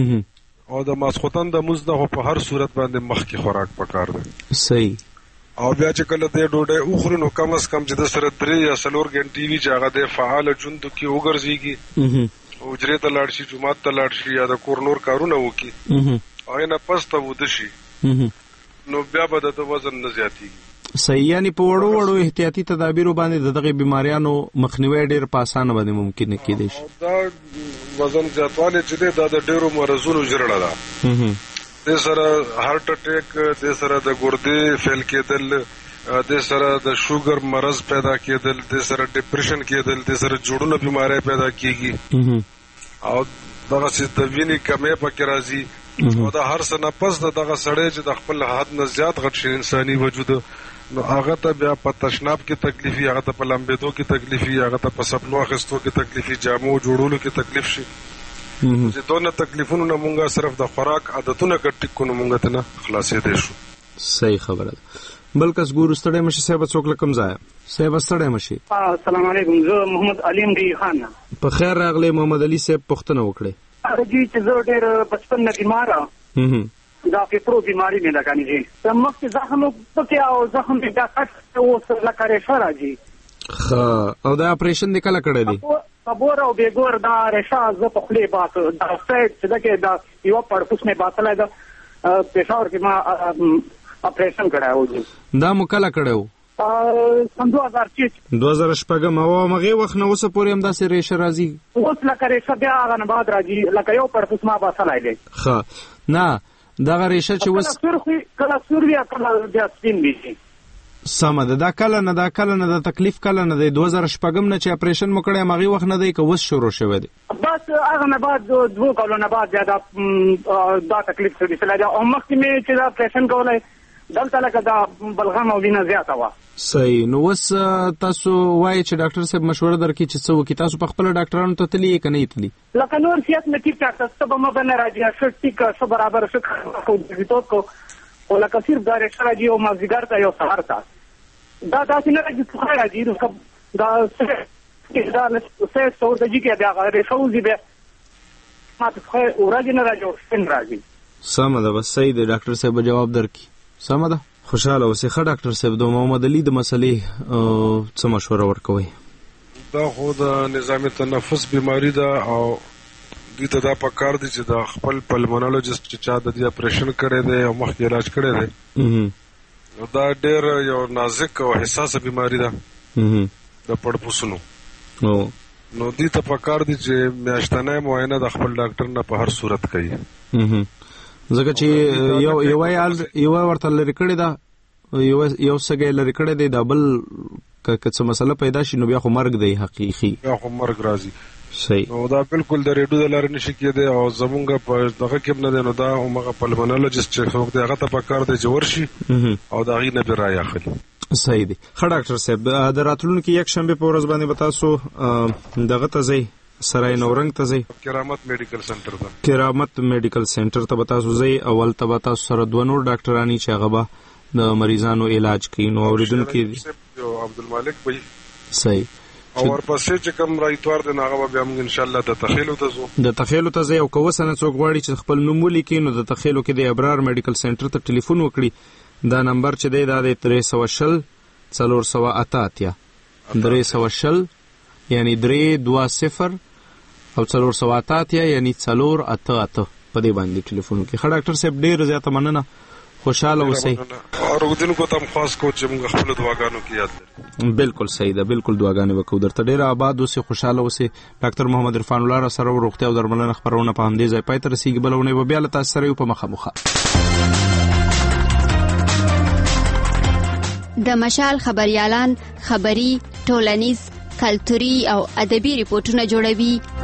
او د ماسخوتن د مونځ نه په هر صورت باندې مخکې خوراک پکار دی. صحیح. او بیا چې کله د ډوډۍ وخوري نو کم از کم چې د سره 3 یا 4 غنټې وي چې هغه د فعال ژوند کې وګرځيږي، حجرې ته لاړ شي، جومات ته لاړ شي یا د کور نور کارونه وکړي او نه پس ته وده شي نو بیا به د وزن نه زیاتېږي. صحیح. یعنی په وړو وړو احتیاطي تدابیرو باندې دغه بیماریانو مخنیوي ډېر په اسانه باندې ممکن کېدای شي. دا وزن زیاتوالی چې دی دا د ډېرو مرضونو جرړه ده. د سره هارت اٹیک، د سره د ګردې فیل کېدل، د سره د شوګر مرض پیدا کېدل، د سره ډیپریشن کېدل، د سره جوړونه بیماری پیدا کېږي او دغه څه د وینې کمې پکې راځي. او دا هر څه نه پس دغه سړی چې د خپل حد نه زیات غټ شي انساني وجود نو هغه ته بیا په تشناب کې تکلیفي، هغه ته په لمبېدو کې تکلیفي، هغه ته په سپنو اخیستو کې تکلیفي، جامو جوړولو کې تکلیف شي. چې دونه تکلیفونو نه مونږه صرف د خوراک عادتونه کټ کو نه مونږ ته نه خلاصې دي شو. صحیح خبره ده. بل کس ګورو ستړی مشي صاحب، څوک لکم ځای صاحب ستړی مشي. السلام علیکم، زه محمد علیم دی خان. په خیر راغلی محمد علي صاحب. پوښتنه وکړئ. جی چې زه ډېر بچپن نه بیمار دا فطرو بیماری مې لګانی دي. مخ کې زخم پکې او زخم بیا کټ اوس لکه ریشه راځي. ښه. او دا اپریشن دې کله کړی دی؟ صبور او بیګور دا ریشه زه په خولې باسه دا سایډ چې دغه دا یو پړپوس مې باسلای دا پېښور کې ما اپریشن کړی و. دا مو کله کړی و؟ سن 2006 او مغه وخت نو اوسه پورې هم داسې ریشه راځي. اوس لکه ریشه بیا هغه نه بعد راځي لکه یو پړپوس ما باسلای دی. ښه. نه دغه ریشه چې اوس کله سوریا کله بیا سپین وي. سمه ده. دا کله نه د تکلیف کله نه دی 2006 نه چې اپریشن مو کړی مغه وخت نه دی که اوس شروع شوی دی؟ بس هغه نه بعد 2 کلونه بعد دا تکلیف شوی دی. او مخکې مې چې دا اپریشن کولای دلته لکه دا بلغم او وینه زیاته وه. صحیح. نو اوس تاسو وایي چې ډاکټر صاحب مشوره درکړي چې څه وکړي. تاسو په خپل ډاکټرانو ته تللی که نه تللی؟ لکه نور صحت مې ټیک ټاک ته به مې نه راځي ښه ټیک ښه برابر ښه خو کو او لکه صرف دا ریشه راځي او مازدیګر ته یو سهار ته دا داسې نه راځي څه راځي دا څه څو د جګه بیا ریشه وځي بیا ما ته ورځ نه راځي او سپین راځي. سمه ده. بس صحیح دی. ډاکټر صاحب جواب درکړي. سمه ده. خوشاله اوسئ. ښه ډاکټر صاحب، د محمد علي د مسلې څه مشوره ورکوئ؟ دا خو د نظام تنفس بیماری ده او دوی ته دا پکار دي چې د خپل پلمونولوژیست چې چا د دې اپریشن کړی دی او مخکې علاج کړی دی نو دا ډېر یو نازک او حساسه بیماری ده د پړپوسونو. نو دوی ته پکار دي چې میاشتنی معاینه د خپل ډاکټر نه په هر صورت کوي. ځکه چې یو ورته لري کړی ده، یو سګی لري کړی دی، دا بل که څه مسله پیدا شي نو بیا خو مرګ دی حقیقي. بیا خو مرګ راځي. صحیح. نو دا بالکل د ریډیو د لارې نشي کېدی او زمونږ په دغه کې نه دی نو دا هغه پلمونولوژیست چې څوک دی هغه ته پکار دی چې ورشي او د هغې نه بیا رایې اخلي. صحیح دی. ښه ډاکټر صاحب، د راتلونکي یکشنبې په ورځ باندې به تاسو دغه ته ځئ، سرای نورنګ ته ځئ، کرامت میډیکل سنټر ته. کرامت میډیکل سنټر ته به تاسو ځئ. اول ته به تاسو سره 2 نور ډاکټرانی چې هغه به د مریضانو علاج کوي. نو اوریدونکي عبدالمالک بھائی. صحیح. او ورپسې چې کوم رایتوار دی هغه بیا موږ ان شاء الله د تخیلو ته ځو. د تخیلو ته ځئ او که اوس نه څوک غواړي چې خپل نوم ولیکي نو د تخیلو کې د ابرار میډیکل سنټر ته ټلیفون وکړي. دا نمبر چې دی دا د 320 488 320 یعنی 320 او 488 یعنی 488 په دې باندې ټلیفون کې. ښه ډاکټر صاحب ډېر زیاته مننه. خوشاله اوسئ او ورودونکو ته خاص کو چې موږ خپل دعاګانو کې یاد لرو. بالکل صحیح ده، بالکل دعاګانې وکړو. درته ډیر آباد اوسئ، خوشاله اوسئ. ډاکټر محمد عرفان الله سره روغتیا او درملنه خبرونه په همدې ځای پای ته رسیږي. بلونه به بیا له تاسو سره یو په مخه. د مشال خبريالان خبري، ټولنیز، کلتوري او ادبي ریپورتونه جوړوي